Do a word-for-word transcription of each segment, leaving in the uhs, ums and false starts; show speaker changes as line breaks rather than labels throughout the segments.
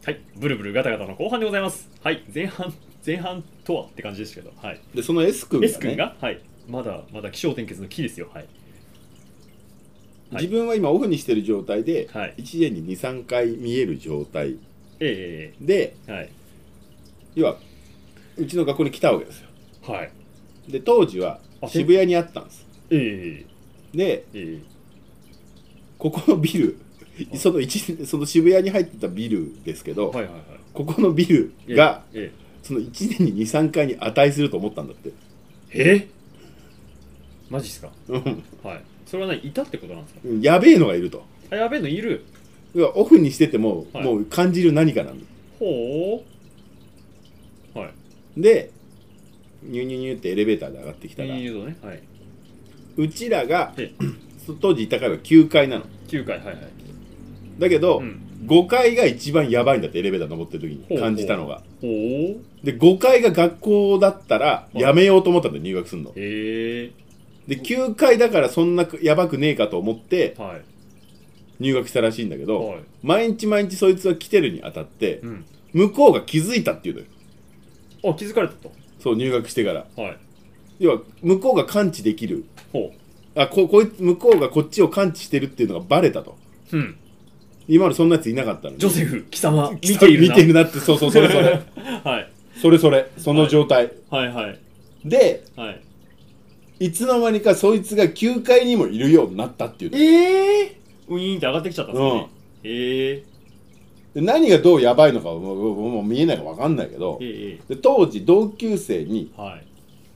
はい、ブルブルガタガタの後半でございます。はい、前半前半とはって感じですけど、はい。
でその S 君が、ね、
S 君が、はい、まだまだ起承転結の木ですよ。はい。
自分は今オフにしてる状態で、
はい、
いちねんににさんかい見える状態、
え
ー、で、
はい、
要はうちの学校に来たわけですよ。
はい。
で当時は渋谷にあったんです。
え
ー、で、
えー、
ここのビルその一その渋谷に入ってたビルですけど、
はいはいはい、
ここのビルが、
ええ、
そのいちねんににさんかいに値すると思ったんだって。
えマジっすか。
うん、
はい。それは何、いたってことなんですか。
やべえのがいると。
あ、やべえのいる。
オフにしてても、
はい、
もう感じる何かなんだ。
ほう。はい。
でニューニューニューってエレベーターで上がってきたら、
ね、はい、
うちらが当時いた階はきゅうかいなの。
きゅうかい、はいはい。
だけど、うん、ごかいが一番やばいんだって、エレベーター登ってる時に感じたのが。
ほうほう。
でごかいが学校だったらやめようと思ったんで、入学するの。
へえ。
できゅうかいだからそんなやばくねえかと思って入学したらしいんだけど、はい、毎日毎日そいつが来てるにあたって、うん、向こうが気づいたっていうのよ。
あ、気づかれたと。
そう、入学してから、
はい、
要は向こうが感知できる。
ほ
うあここい向こうがこっちを感知してるっていうのがバレたと。うん、今までそんなやついなかったのに。
ジョセフ貴様見ているな
見てるなって。そうそう、それそれ
はい、
それそれその状態、
はい、はいはい
で、
はい、
いつの間にかそいつがきゅうかいにもいるようになったっていう。
ええー、ウィーンって上がってきちゃったんですね。うん、ええ
ー、で何がどうやばいのかもうもう見えないか分かんないけど、えー、で当時同級生に、はい、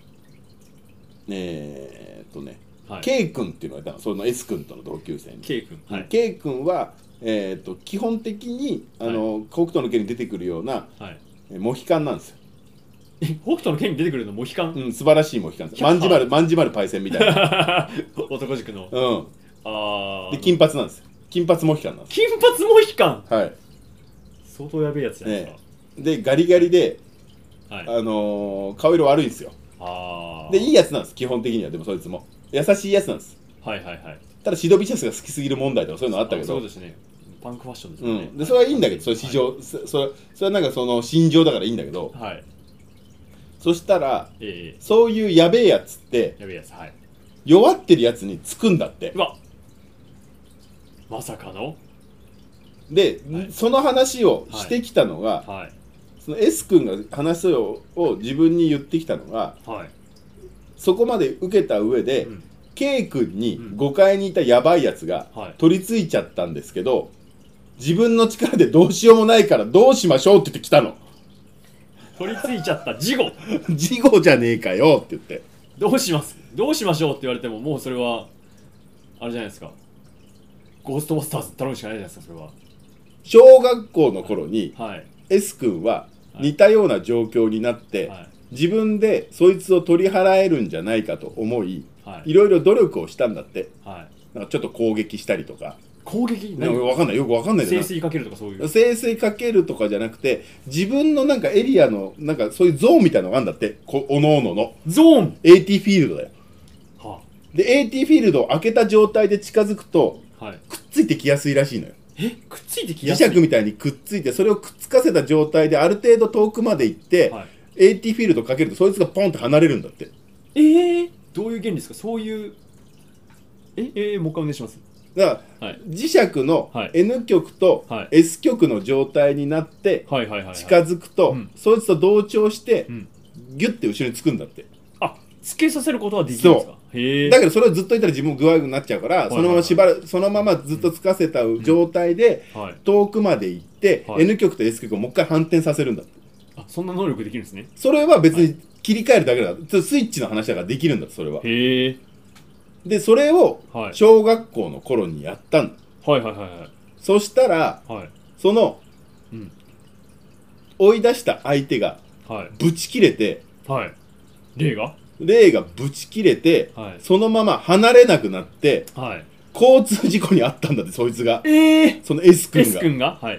えー、っとね、はい、K 君っていうのがいたの。その S 君との同級生に
K 君、はい、
K 君は、えー、っと基本的にあの、はい、北斗の拳に出てくるような、はい、モヒカンなんですよ。
北斗の拳に出てくるのモヒカン、
うん、素晴らしいモヒカンです。万事丸万事丸パイセンみたいな
男塾の、
うん、あで金髪なんですよ。金髪モヒカンなんです。
金髪モヒカン、
はい、
相当やべえやつじゃないですか、
ね、でガリガリで、はい、あのー、顔色悪いんですよ。あでいいやつなんです、基本的には。でもそいつも優しいやつなんです。
はいはいはい。
ただシドビシャスが好きすぎる問題とかそういうのあったけど。
そうですね、パンクファッションですよね、
うん、でそれはいいんだけど、それ市場、はい、そ, そ, れそれはなんかその心情だからいいんだけど、はい、そしたら、えー、そういうやべえやつって
やべえやつ、はい、
弱ってるやつにつくんだって。
うわまさかの
で、はい、その話をしてきたのが、はいはい、その S 君が話をを自分に言ってきたのが、はい、そこまで受けた上で、うん、K 君にごかいにいたやばいやつが取り付いちゃったんですけど、自分の力でどうしようもないからどうしましょうって言ってきたの。
取り付いちゃった事後
事後じゃねえかよって言って、
どうしますどうしましょうって言われても、もうそれはあれじゃないですか、ゴーストバスターズ頼むしかないじゃないですか。それは
小学校の頃に、はい、S 君は似たような状況になって、はい、自分でそいつを取り払えるんじゃないかと思い、はい、いろいろ努力をしたんだって、はい、なんかちょっと攻撃したりとか。
攻撃
なんか分かんない、よく分かんない。
聖水かけるとかそういう。
聖水かけるとかじゃなくて、自分のなんかエリアのなんかそういうゾーンみたいなのがあるんだって。こおのおのの
ゾーン
エーティー フィールドだよ、はあ、で エーティー フィールドを開けた状態で近づくと、はい、くっついてきやすいらしいのよ。
えくっついてきやすい。
磁石みたいにくっついて、それをくっつかせた状態である程度遠くまで行って、はい、エーティー フィールドかけるとそいつがポンと離れるんだって。
えー、どういう原理ですか。そういうええー、もう一回お願いします。
だから、はい、磁石の N 極と S 極の状態になって近づくと、そいつと同調して、うん、ギュッて後ろにつくんだって。
あ、つけさせることはできるんですか。
へー。だけどそれをずっといたら自分具合になっちゃうから、そのまま縛る、そのままずっとつかせた状態で遠くまで行って、はい、N 極と S 極をもう一回反転させるんだって。
あ、そんな能力できるんですね。
それは別に切り替えるだけだ、はい、スイッチの話だからできるんだって、それは。へー。でそれを小学校の頃にやったんだ。
はいはいはいはい。
そしたら、はい、その、うん、追い出した相手がブチ切れて、
はい、霊が
霊がブチ切れて、はい、そのまま離れなくなって、はい、交通事故に遭ったんだって、そいつが。
えー、
その S 君が。
S 君が、はい、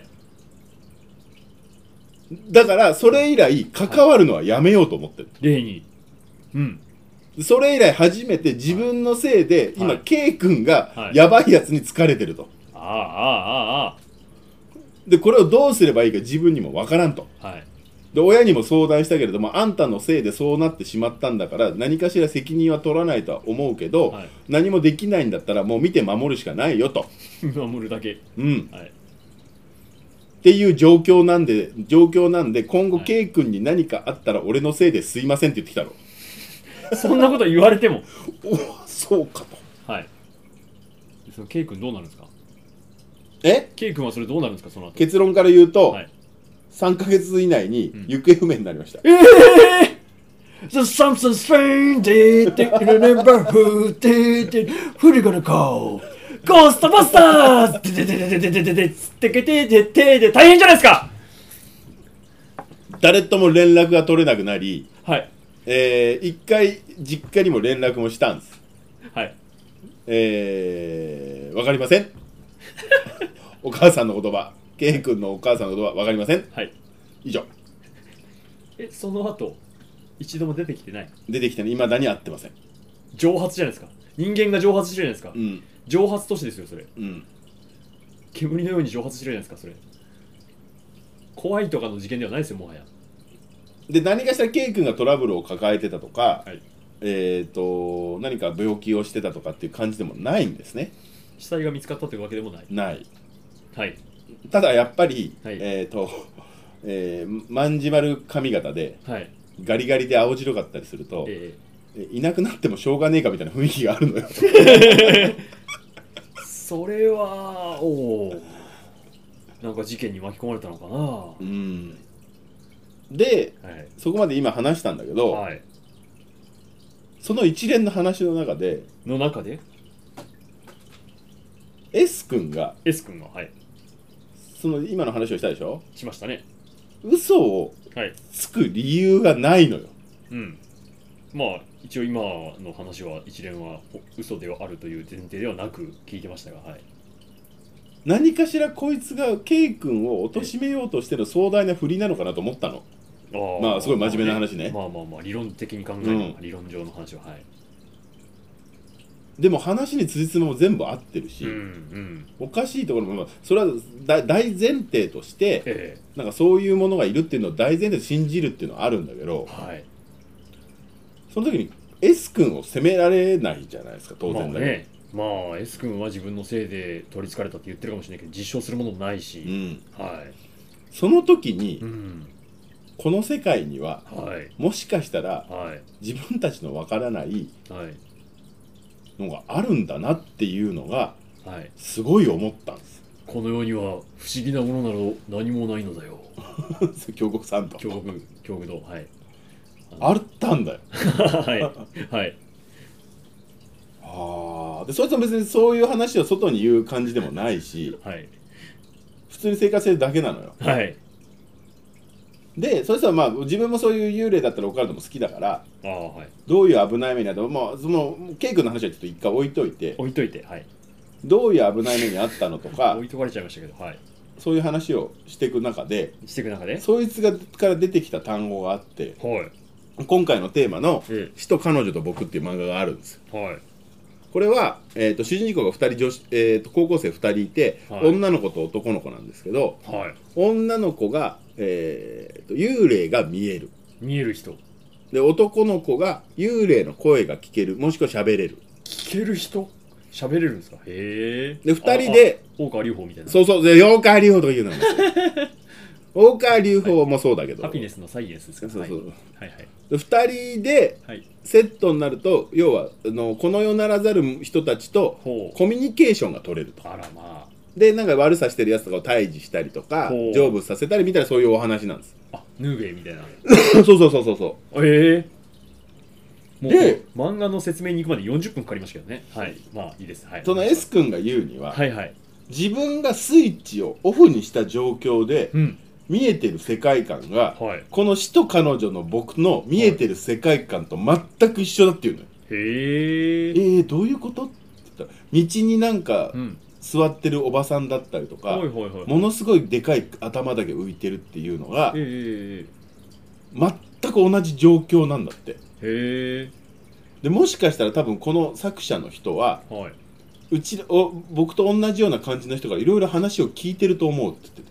だからそれ以来関わるのはやめようと思ってる。
霊に。うん。
それ以来初めて自分のせいで、今、はい、K 君がやばいやつに疲れてると。
ああああああ。
でこれをどうすればいいか自分にもわからんと、はい、で親にも相談したけれども、あんたのせいでそうなってしまったんだから何かしら責任は取らないとは思うけど、はい、何もできないんだったらもう見て守るしかないよと
守るだけ、
うん、はい、っていう状況なんで状況なんで今後、はい、K 君に何かあったら俺のせいですいませんって言ってきたの
そんなこと言われても
おそうかと。
はい。その K 君どうなるんですか。
え
K 君はそれどうなるんですか。その後
結論から言うと、はい、さんかげつ以内に行方不明になりました、うん、ええー、The something strange did remember who did who you gonna call
Ghostbusters ででででででででででででで大変じゃないですか。
誰とも連絡が取れなくなり、
はい、
えー、一回実家にも連絡もしたんです。
はい。
えー、わかりませんお母さんの言葉、K 君のお母さんの言葉わかりません。
はい。
以上。
え、その後一度も出てきてない。
出てきてね、未だに会ってません。
蒸発じゃないですか。人間が蒸発してるじゃないですか。
うん。
蒸発都市ですよそれ。
うん。
煙のように蒸発してるじゃないですかそれ。怖いとかの事件ではないですよもはや。
で何かしら K 君がトラブルを抱えてたとか、はい、えーと何か病気をしてたとかっていう感じでもないんですね。
死体が見つかったというわけでもない。
ない。
はい。
ただやっぱり、
はい、
えーと、えー、万事丸髪型で、
はい、
ガリガリで青白かったりすると、えー、いなくなってもしょうがねえかみたいな雰囲気があるのよ
それはおお、なんか事件に巻き込まれたのかな。
うん。で、はい、そこまで今話したんだけど、はい、その一連の話の中で
の中で
S 君が
S 君がはい
その今の話をしたでしょ。
しましたね。
嘘をつく理由がないのよ、はい、
うん。まあ一応今の話は一連は嘘ではあるという前提ではなく聞いてましたが、はい、
何かしらこいつが K 君を貶めようとしてる壮大な振りなのかなと思ったの。あまあすごい真面目な話ね。
まあまあまあ理論的に考える、うん、理論上の話ははい。
でも話に辻褄も全部合ってるし、うんうん、おかしいところもそれは大前提として、ええ、なんかそういうものがいるっていうのを大前提で信じるっていうのはあるんだけど、はい、その時に S 君を責められないじゃないですか当然だけど、まあね、
まあ S 君は自分のせいで取りつかれたって言ってるかもしれないけど実証するものもないし、うんはい、
その時に、うん、この世界には、はい、もしかしたら、はい、自分たちのわからないのがあるんだなっていうのが、はい、すごい思ったんです。
この世には不思議なものなど何もないのだよ
京極さんと
京極京極堂はい
あったんだよ
はいはい
ああでそいつも別にそういう話を外に言う感じでもないし、はい、普通に生活してるだけなのよ。はいでそいつはまあ自分もそういう幽霊だったらオカルトも好きだからあ、はい、どういう危ない目にあっても、まあ、そのケイ君の話はちょっと一回置いといて
置いといて、はい、
どういう危ない目にあったのとか
置いとかれちゃいましたけど、はい、
そういう話をしていく中で
していく中で
そいつがから出てきた単語があって、はい、今回のテーマの「死と彼女と僕」っていう漫画があるんですよ、はい、これは、えー、と主人公がふたり女子、えー、と高校生ふたりいて、はい、女の子と男の子なんですけど、はい、女の子が、えー、と幽霊が見える
見える人
で男の子が幽霊の声が聞けるもしくは喋れる
聞ける人喋れるんですか。へえ。で
ふたりで
大川隆法みたいな
そうそうで大川隆法とか言うのなんですよ大川隆法もそうだけど、
はい、ハピネスのサイエンスですか。
そうそう、
はいはい、
でふたりでセットになると要はあのこの世ならざる人たちとコミュニケーションが取れると。あらまあでなんか悪さしてるやつとかを退治したりとか成仏させたりみたいなそういうお話なんです。
あヌーベイみたいな
そうそうそうそうそう
ええー、もうで漫画の説明に行くまでよんじゅっぷんかかりましたけどね。はいまあいいです、はい、
その S 君が言うには、
はいはい、
自分がスイッチをオフにした状況で、うん、見えてる世界観が、はい、この死と彼女の僕の見えてる世界観と全く一緒だっていうのよ。へええー、どういうことって言ったら道になんか、うん座ってるおばさんだったりとか、はいはいはいはい、ものすごいでかい頭だけ浮いてるっていうのが、えー、全く同じ状況なんだって。へでもしかしたら多分この作者の人は、はい、うちお僕と同じような感じの人がいろいろ話を聞いてると思うって言って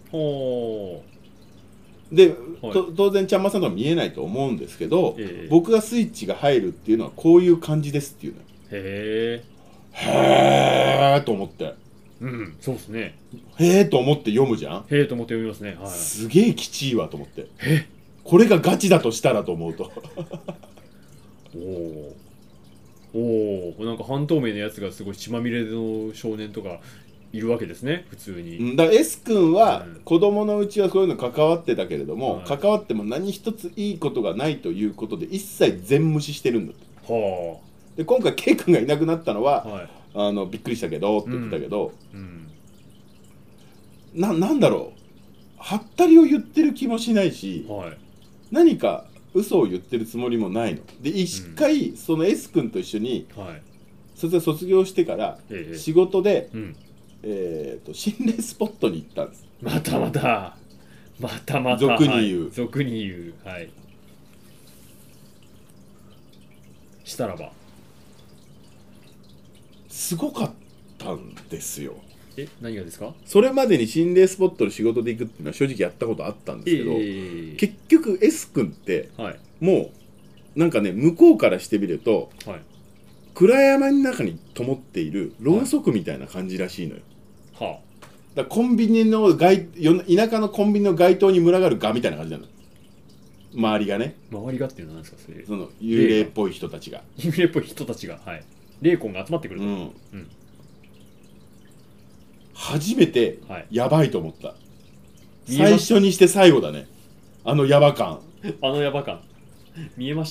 ほ
で、
はい
と当然ちゃんまさんとは見えないと思うんですけど、
ええ
僕がスイッチが入るっていうのはこういう感じですっていうの。
へえ。
へーと思って、
うん、そうですね。
へーと思って読むじゃん。
へえと思って読みますね。はい。
すげえきちいわと思って、これがガチだとしたらと思うと
おお。おお、なんか半透明のやつがすごい血まみれの少年とかいるわけですね、普通に。
だから S 君は
うん
子供のうちはそういうの関わってたけれども、
はい
関わっても何一ついいことがないということで一切全無視してるんだって。
は
で今回 K 君がいなくなったのは、
あ。はい。
あのびっくりしたけどって言ってたけど、
うん。
ななんだろう、はったりを言ってる気もしないし、
はい。
何か嘘を言ってるつもりもないので、一回その S 君と一緒に
はい。
それで卒業してから
ええ
仕事で、
うん。
えー、と心霊スポットに行ったんです。
またまた。またまた。
俗に言う
はい俗に言う。はい。したらば。
すごかったんですよ。
え、何がですか？
それまでに心霊スポットの仕事で行くっていうのは正直やったことあったんですけど、
ええ
結局 S 君って
はい。
もうなんかね、向こうからしてみると
はい。
暗闇の中に灯っているろうそくみたいな感じらしいのよ。
は
だからコンビニの街、よ田舎のコンビニの街灯に群がるガみたいな感じなの、周りがね。
あ。周りがっていうのは何ですか、それ。
その幽霊っぽい人たちが、
幽霊っぽい人たちが、はい。霊魂が集まってくると。
うん、
うん。
初めて
はい。
やばいと思った。
見えま
最初にして最後だね、あのヤバ感。
あのヤバ感。見えました？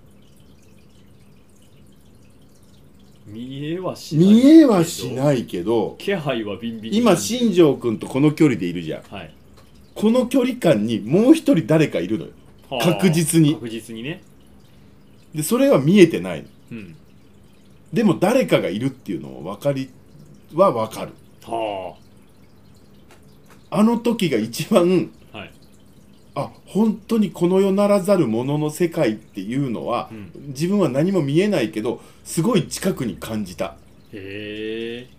見えはしない。
見えはしないけど、
気配はビンビン。
今新庄君とこの距離でいるじゃん。
はい。
この距離感にもう一人誰かいるのよ、
はあ
確実に。
確実にね。
でそれは見えてないの。
うん。
でも誰かがいるっていうのは分かりは分かる。
は
あの時が一番、
あ。はい。
あ、本当にこの世ならざるものの世界っていうのは、
うん。
自分は何も見えないけどすごい近くに感じた
へえ。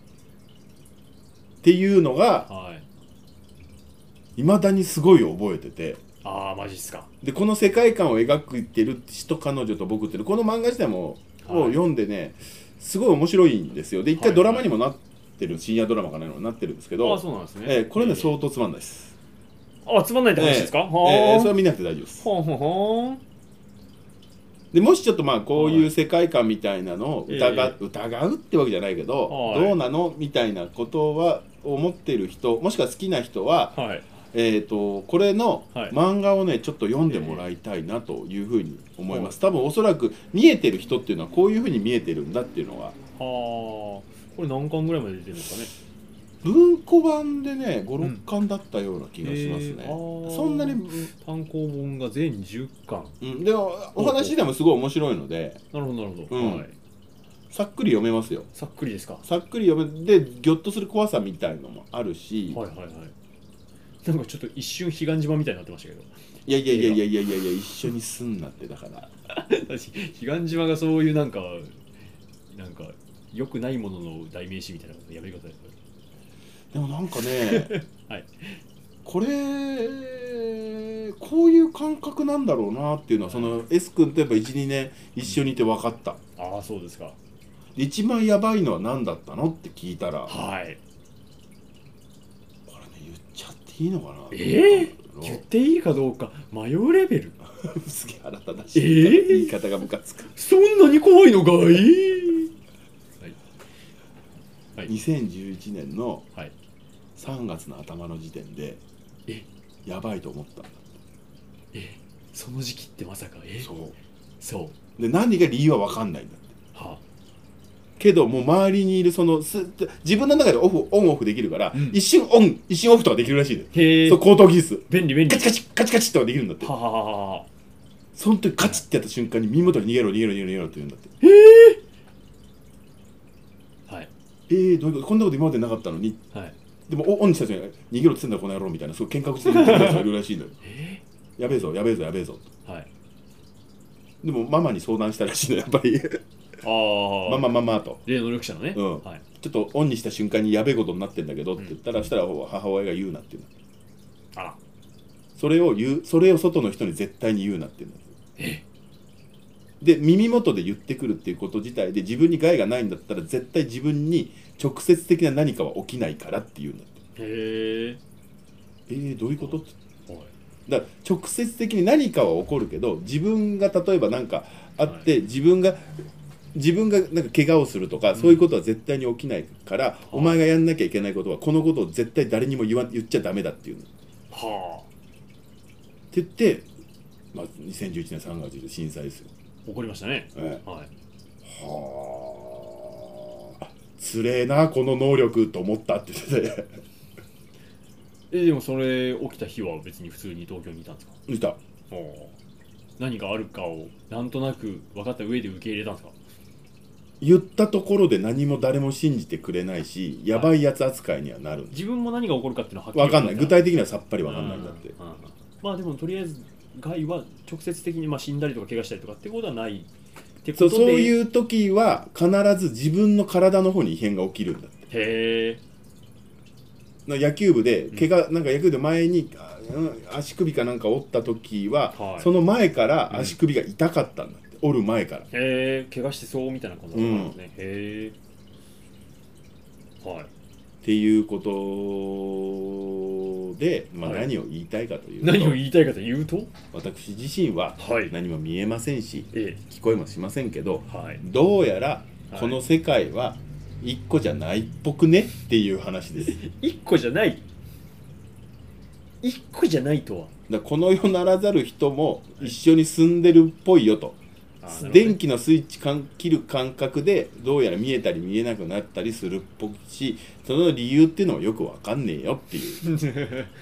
っていうのが
はい。
いまだにすごい覚えてて、
ああ、マジっすか。
でこの世界観を描いてる人、彼女と僕っていうこの漫画自体も、
はい
を読んでね、すごい面白いんですよ。で一
はい
回ドラマにもなってる、深夜ドラマかなのになってるんですけど、
ああ、そうなんですね。
えーこれね
ええ
相当つまんないです。
あ、つまんないって話ですか？
え
は
ーえーそれは
あ。
見なくて大丈夫です。
ほんほんほん。
でもしちょっとまあこういう世界観みたいなのを疑,、
ええ
疑うってわけじゃないけど、
はい
どうなのみたいなことは思ってる人、もしくは好きな人は、
はい。
えー、とこれの
はい
漫画をねちょっと読んでもらいたいなというふうに思います。多分おそらく見えてる人っていうのはこういうふうに見えてるんだっていうのは、
はあ。これ何巻ぐらいまで出てるんですかね？
文庫版でねごろっかんだったような気がしますね。
えーあー
そんなに、
単行本が全じゅっかん。
うん、でもお話でもすごい面白いので、
なるほどなるほど。
うん
はい。
さっくり読めますよ。
さっくりですか？
さっくり読めでギョッとする怖さみたいのもあるし、
はいはいはい。なんかちょっと一瞬彼岸島みたいになってましたけど。
いやいやいやいやいやいやいや一緒にすんなって。だから
彼岸島がそういうなんかなんか良くないものの代名詞みたいなやめ方です。
でもなんかね
はい。
これこういう感覚なんだろうなっていうのは、その S 君とやっぱいちにねん一緒にいて分かった。
ああ、そうですか。
一番やばいのは何だったのって聞いたら、こ
はい。
れね言っちゃっていいのかな。
ええ言っていいかどうか迷うレベル。
すげえ腹立たしい、
えー
言い方がムカつく。
そんなに怖いのかい？はい。はい。
にせんじゅういちねんの
はい。
さんがつの頭の時点で
え
やばいと思ったんだ。
えその時期ってまさかえ
そう
そう
で何が理由は分かんないんだって。
は
けどもう周りにいるそのす自分の中でオフオンオフできるから、
うん
一瞬オン一瞬オフとかできるらしいね。
へえ
そう高等技術
便利便利
カチカチカチカチとかできるんだって。
ははははは
その時カチってやった瞬間に耳元に逃げろ逃げろ逃げろ逃げろって言うんだって。
はい
えー、どういうこと、こんなこと今までなかったのに。
はい
でもオンにした人に逃げろって言ってんだこの野郎みたいな、そう喧嘩口で言ってるやつがいるらしいのよ。
え
やべえぞやべえぞやべえぞ。
はい
でもママに相談したらしいのやっぱり
あ
まあまあまあまあと、
霊能力者のね、
うん
はい、
ちょっとオンにした瞬間にやべえことになってんだけどって言ったら、うん、したら母親が言うなっていうの。
あら、
それを言う、それを外の人に絶対に言うなっていうの。
え
で、耳元で言ってくるっていうこと自体で自分に害がないんだったら絶対自分に直接的な何かは起きないからっていうんだって。
へえ。
えー、どういうことって。だから直接的に何かは起こるけど、自分が例えば何かあって、はい、自分が自分がなんか怪我をするとか、うん、そういうことは絶対に起きないから、はい、お前がやんなきゃいけないことはこのことを絶対誰にも言わ言っちゃダメだっていうの。
はあ。
って言って、まあ、にせんじゅういちねんさんがつで震災ですよ。
起こりましたね。
ええ、
はい。
はあ。つれえなこの能力と思ったって言ってて。
えでもそれ起きた日は別に普通に東京にいたんですか？
いた。
何があるかをなんとなく分かった上で受け入れたんですか？
言ったところで何も誰も信じてくれないし、やばいやつ扱いにはなる。
自分も何が起こるかっていうのははっきり
分かんない。具体的にはさっぱり分かんないんだって。
まあでもとりあえず害は直接的にまあ死んだりとか怪我したりとかってことはないってことで、
そう、そういう時は必ず自分の体の方に異変が起きるんだって。
へえ。
野球部で怪我、うん、なんか野球部で前に足首かなんか折った時は、はい、その前から足首が痛かったんだって、うん、折る前から。
へえ、怪我してそうみたいな感じだったんですね。うん、へえ。はい。
っていうことで、まあ、何を言いたいかというと、
はい、何を言いたいかというと、
私自身は何も見えませんし、はい、聞こえもしませんけど、はい、どうやらこの世界は一個じゃないっぽくねっていう話です。
一個じゃない一個じゃないとは
だこの世ならざる人も一緒に住んでるっぽいよと、はい、電気のスイッチ切る感覚でどうやら見えたり見えなくなったりするっぽいし、その理由っていうのもよくわかんねえよっていうはあ。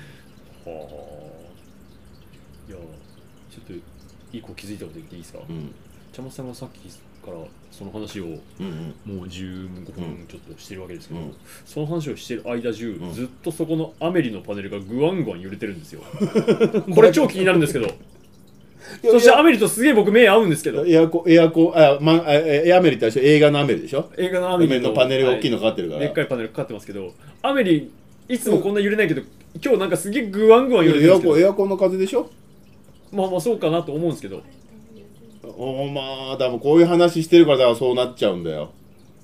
いやちょっと一個気づいたこと言っていいですか？うん、茶本さんがさっきからその話をもうじゅうごふんちょっとしてるわけですけど、うん、その話をしてる間中、うん、ずっとそこのアメリのパネルがグワングワン揺れてるんですよ。これ超気になるんですけどそしてアメリとすげえ僕目合うんですけど、
エアコエアコあ、ま、エアメリって映画のアメリでしょ。
映画のアメリ
のパネルが大きいのかかってるから、
はい、でっかいパネルかかってますけど、アメリいつもこんな揺れないけど、うん、今日なんかすげえグワングワン揺れてるんですけど、
エアコンの風でしょ。
まあまあそうかなと思うんですけど、
おまあだもこういう話してるからだからそうなっちゃうんだよ。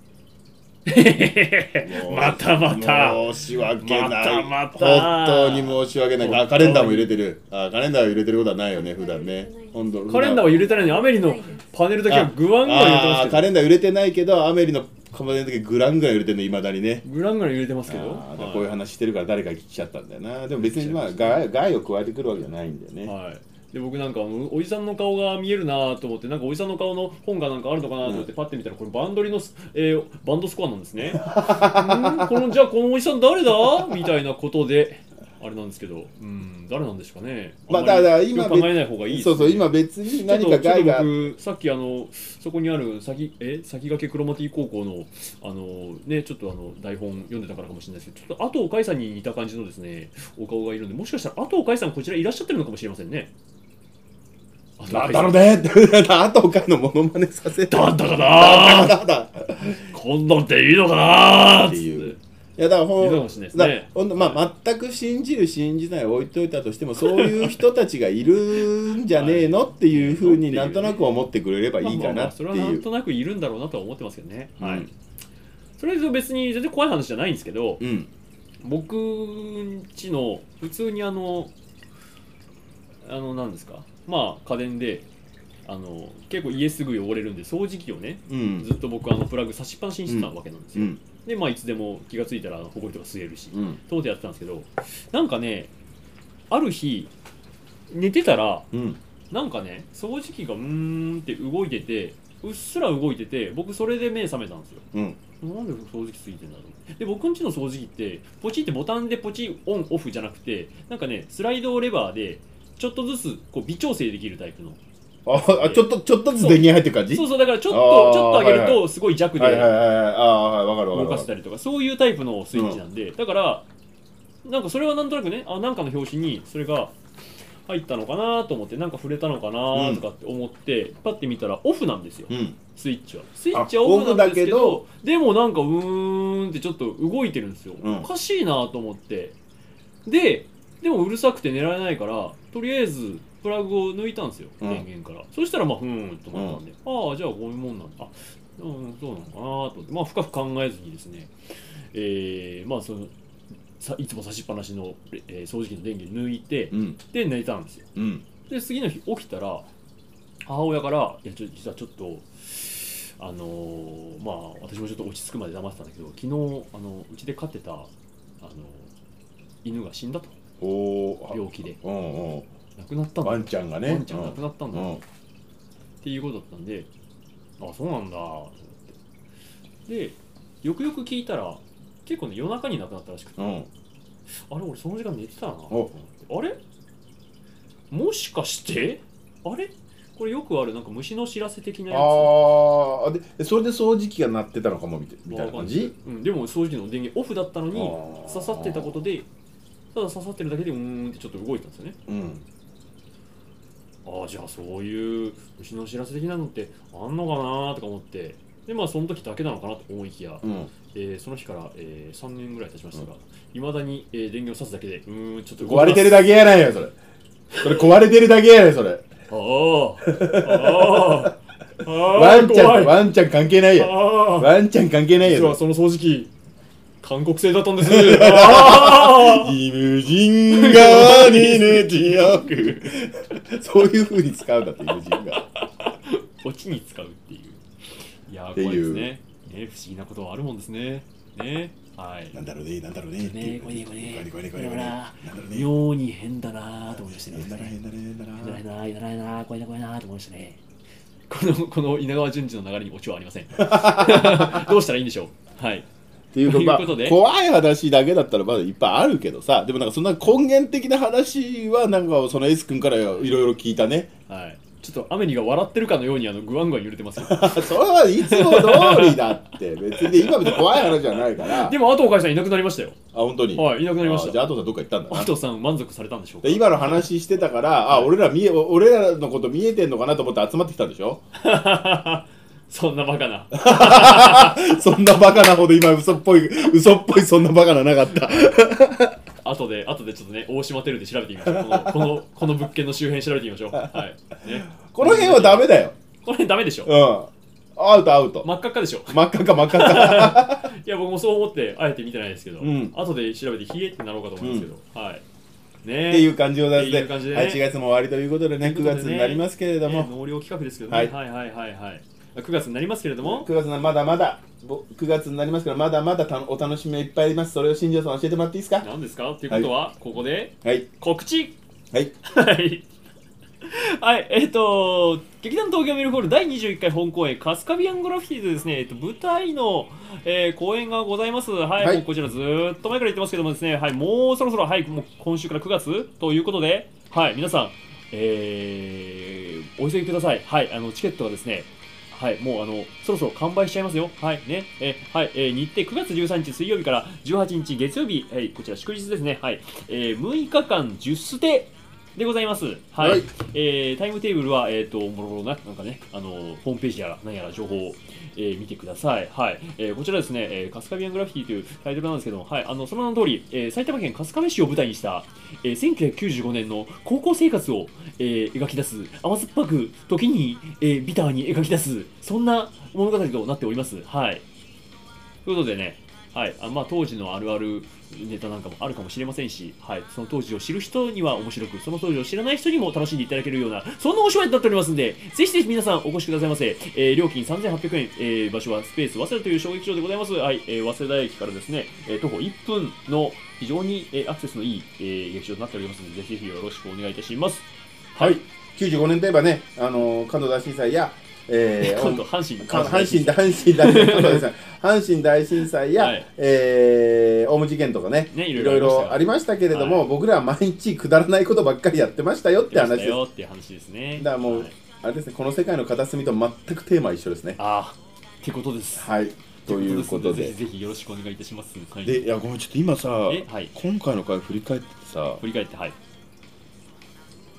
またまた
申し訳ない、
またまた
本当に申し訳ない。あカレンダーも入れてる。あカレンダーを入れてることはないよね普段ね。
本当カレンダーは入れてないのにアメリのパネルだけはグワングワン揺れてますけど、
カレンダー入れてないけどアメリのパネルだけグラングラン揺れてるのいまだにね。
グラングラン揺れてますけど、
あこういう話してるから誰か聞きちゃったんだよな。でも別にまあ害害を加えてくるわけじゃないんだよね。
はい。で僕なんかおじさんの顔が見えるなと思って、なんかおじさんの顔の本がなんかあるのかなと思ってパッて見たら、これバンドリの、えー、バンドスコアなんですね。んこのじゃあこのおじさん誰だみたいなことであれなんですけど、うん誰なんですかね。
まあだから今
考えない方がいいですね。
そうそう今別に何か害が
僕さっきあのそこにある先え先駆けクロマティ高校のあのねちょっとあの台本読んでたからかもしれないですけど、ちょっと後尾海さんに似た感じのですねお顔がいるんで、もしかしたら後尾海さんこちらいらっしゃってるのかもしれませんね。
なんだろうねあとかのモノマネさせて
なんだかなーこんなんでいいのかなーっていう。
いやだからほん、
ね、
だほんと、まあ、全く信じる信じない置いといたとしてもそういう人たちがいるんじゃねえのっていうふうになんとなく思ってくれればいいかなっていう。
それはなんとなくいるんだろうなとは思ってますけどね、うん、はい。それと別に全然怖い話じゃないんですけど、うん、僕んちの普通にあのあの何ですか、まあ家電であの結構家すぐ汚れるんで掃除機をね、うん、ずっと僕あのプラグ差しっぱなしにしてたわけなんですよ、うん、でまあいつでも気がついたらホコリとか吸えるし、うん、と思ってやってたんですけど、なんかねある日寝てたら、うん、なんかね掃除機がうーんって動いてて、うっすら動いてて、僕それで目覚めたんですよ、うん、なんで掃除機ついてんだろう。で僕んちの掃除機ってポチってボタンでポチオンオフじゃなくて、なんかねスライドレバーでちょっとずつこう微調整できるタイプの。
あちょっとちょっとずつ電源入ってる感じ。
そうそうだからちょっとちょっと上げるとすごい弱で動かせたりとか、そういうタイプのスイッチなんで、うん、だからなんかそれはなんとなくね、あなんかの表紙にそれが入ったのかなと思って、なんか触れたのかなとかって思って、うん、パッて見たらオフなんですよ、うん、スイッチはスイッチはオフなんですけど、でもなんかうーんってちょっと動いてるんですよ、うん、おかしいなと思って、ででもうるさくて寝られないから、とりあえずプラグを抜いたんですよ、電源から、うん、そしたらまあふーんと思ったんで、うん、ああじゃあこういうもんなんだ、あ、うん、そうなのかなと思って、まあ深く考えずにですね、えー、まあそのさいつも差しっぱなしの、えー、掃除機の電源抜いて、うん、で寝たんですよ、うん、で次の日起きたら母親から「いやちょ実はちょっとあのー、まあ私もちょっと落ち着くまで黙ってたんだけど、昨日あのうちで飼ってたあの犬が死んだと、病気で、うんうん、亡くなったんだ、
ワンちゃんがね、
ワンちゃんが亡くなったんだ、うん、っていうことだったんで、あそうなんだと思って、でよくよく聞いたら結構ね夜中に亡くなったらしくて、うん、あれ俺その時間寝てたなと思って、あれもしかしてあれこれよくあるなんか虫の知らせ的なやつ、
ああでそれで掃除機が鳴ってたのかもみたいな感じ、
うん、でも掃除機の電源オフだったのに刺さってたことで、ただ刺さってるだけでうーんってちょっと動いたんですよね、うん、ああじゃあそういう虫の知らせ的なのってあんのかなとか思って、でまあその時だけなのかなと思いきや、うん、えー、その日から、えー、さんねんぐらい経ちましたが、いま、うん、だに、えー、電源を刺すだけでうーんちょっと
壊れてるだけやないよそれそれ壊れてるだけやないそれ
あああ
ワンちゃんワンちゃん関係ないやワンちゃん関係ないや
実はその掃除機韓国製だったんです
イムジン川にねじよくそういう風に使うんだってイムジン川
オチに使うっていう、いやー怖いですね。ね、不思議なことはあるもんですね。ね、はい。
なんだろうね、なんだろうね。
ね、これね、これね。これね、これね、これね。妙に変だなーと思いましたね。
変だな、変だな、変だな。
変だな、変だな、変だな、これね、これなーと思いましたね。この、この稲川淳二の流れにオチはありません。どうしたらいいんでしょう。はい。
っていうか、まあ、怖い話だけだったらまだいっぱいあるけどさ、でもなんかそんな根源的な話はなんかその S 君からいろいろ聞いたね。
はい。ちょっとアメリが笑ってるかのようにあのグワングワン揺れてますよ。
それはいつも通りだって別に今別に怖い話じゃないから。
でも後岡さんいなくなりましたよ。
あ本当に。
はいいなくなりました。
じゃあ後さんどっか行ったんだな。
後さん満足されたんでしょうか。
今の話してたからあ俺ら見え俺らのこと見えてんのかなと思って集まってきたんでしょ。
そんなバカな
そんなバカなほど今嘘っぽい嘘っぽいそんなバカななかった。
後で後でちょっとね大島テルで調べてみましょう。このこのこの物件の周辺調べてみましょう。はいね。
この辺はダメだよ。
この辺ダメでしょ。
うん。アウトアウト。
真っ赤っかでしょ。
真っ赤っか真っ赤っか。
いや僕もそう思ってあえて見てないですけど、うん、後で調べてヒエってなろうかと思いますけど、うん、はい。ね。
っていう感じを出して、
は
ちがつも終わりということでね、くがつになりますけれども、
ね、納涼企画ですけどね。はい、はいはいはいはい。くがつになりますけれども、
くがつなまだまだくがつになりますからまだまだたお楽しみがいっぱいあります。それを新庄さん教えてもらっていいですか。
何ですかっていうことは、はい、ここで、
はい、
告知
はい
はいはい、えっ、ー、と劇団東京ミルホールだいにじゅういっかい本公演カスカビアングラフィティでですね、えっと、舞台の、えー、公演がございます。はい、はい、もうこちらずっと前から言ってますけどもですね、はい、もうそろそろ、はい、もう今週からくがつということで、はい、皆さん、えー、お急ぎください。はい、あのチケットはですね、はい、もうあのそろそろ完売しちゃいますよ。はいね、えはい、えー、日程くがつじゅうさんにち水曜日からじゅうはちにち月曜日、はい、こちら祝日ですね。はい、えー、むいかかんじゅっステでございます。はい、はい、えー、タイムテーブルはえっ、ー、ともろもろななんかねあのホームページやら何やら情報を、えー、見てください。はい、えー、こちらですね、えー、カスカビアングラフィティというタイトルなんですけども、はい、あのその名の通り、えー、埼玉県春日部市を舞台にした、えー、せんきゅうひゃくきゅうじゅうごねんの高校生活を、えー、描き出す甘酸っぱく時に、えー、ビターに描き出すそんな物語となっております。はい。ということでね、はい、あまあ当時のあるあるネタなんかもあるかもしれませんし、はい、その当時を知る人には面白く、その当時を知らない人にも楽しんでいただけるような、そんなお芝居になっておりますんで、ぜひぜひ皆さんお越しくださいませ。えー、料金さんぜんはっぴゃくえん、えー、場所はスペース早稲田という小劇場でございます。はい、えー、早稲田駅からですね、えー、徒歩いっぷんの非常に、えー、アクセスのいい、えー、劇場となっておりますので、ぜひぜひよろしくお願いいたします。
はい、きゅうじゅうごねんといえばね、あのー、関東大震災やえー、
今度阪神
阪神阪神大震災阪神大震災や、はい、えー、オウム事件とかね、ねいろいろありましたけれども、はい、僕らは毎日くだらないことばっかりやってましたよって話です。
よっていう話ですね。
だからもう、はい、あれですね、この世界の片隅と全くテーマ一緒ですね。
ああ、ってことです。
はい。ということで、
ぜひぜひよろしくお願いいたします。はい、
で、いやごめんちょっと今さ、
はい、
今回の回振り返ってさ、
振り返ってはい。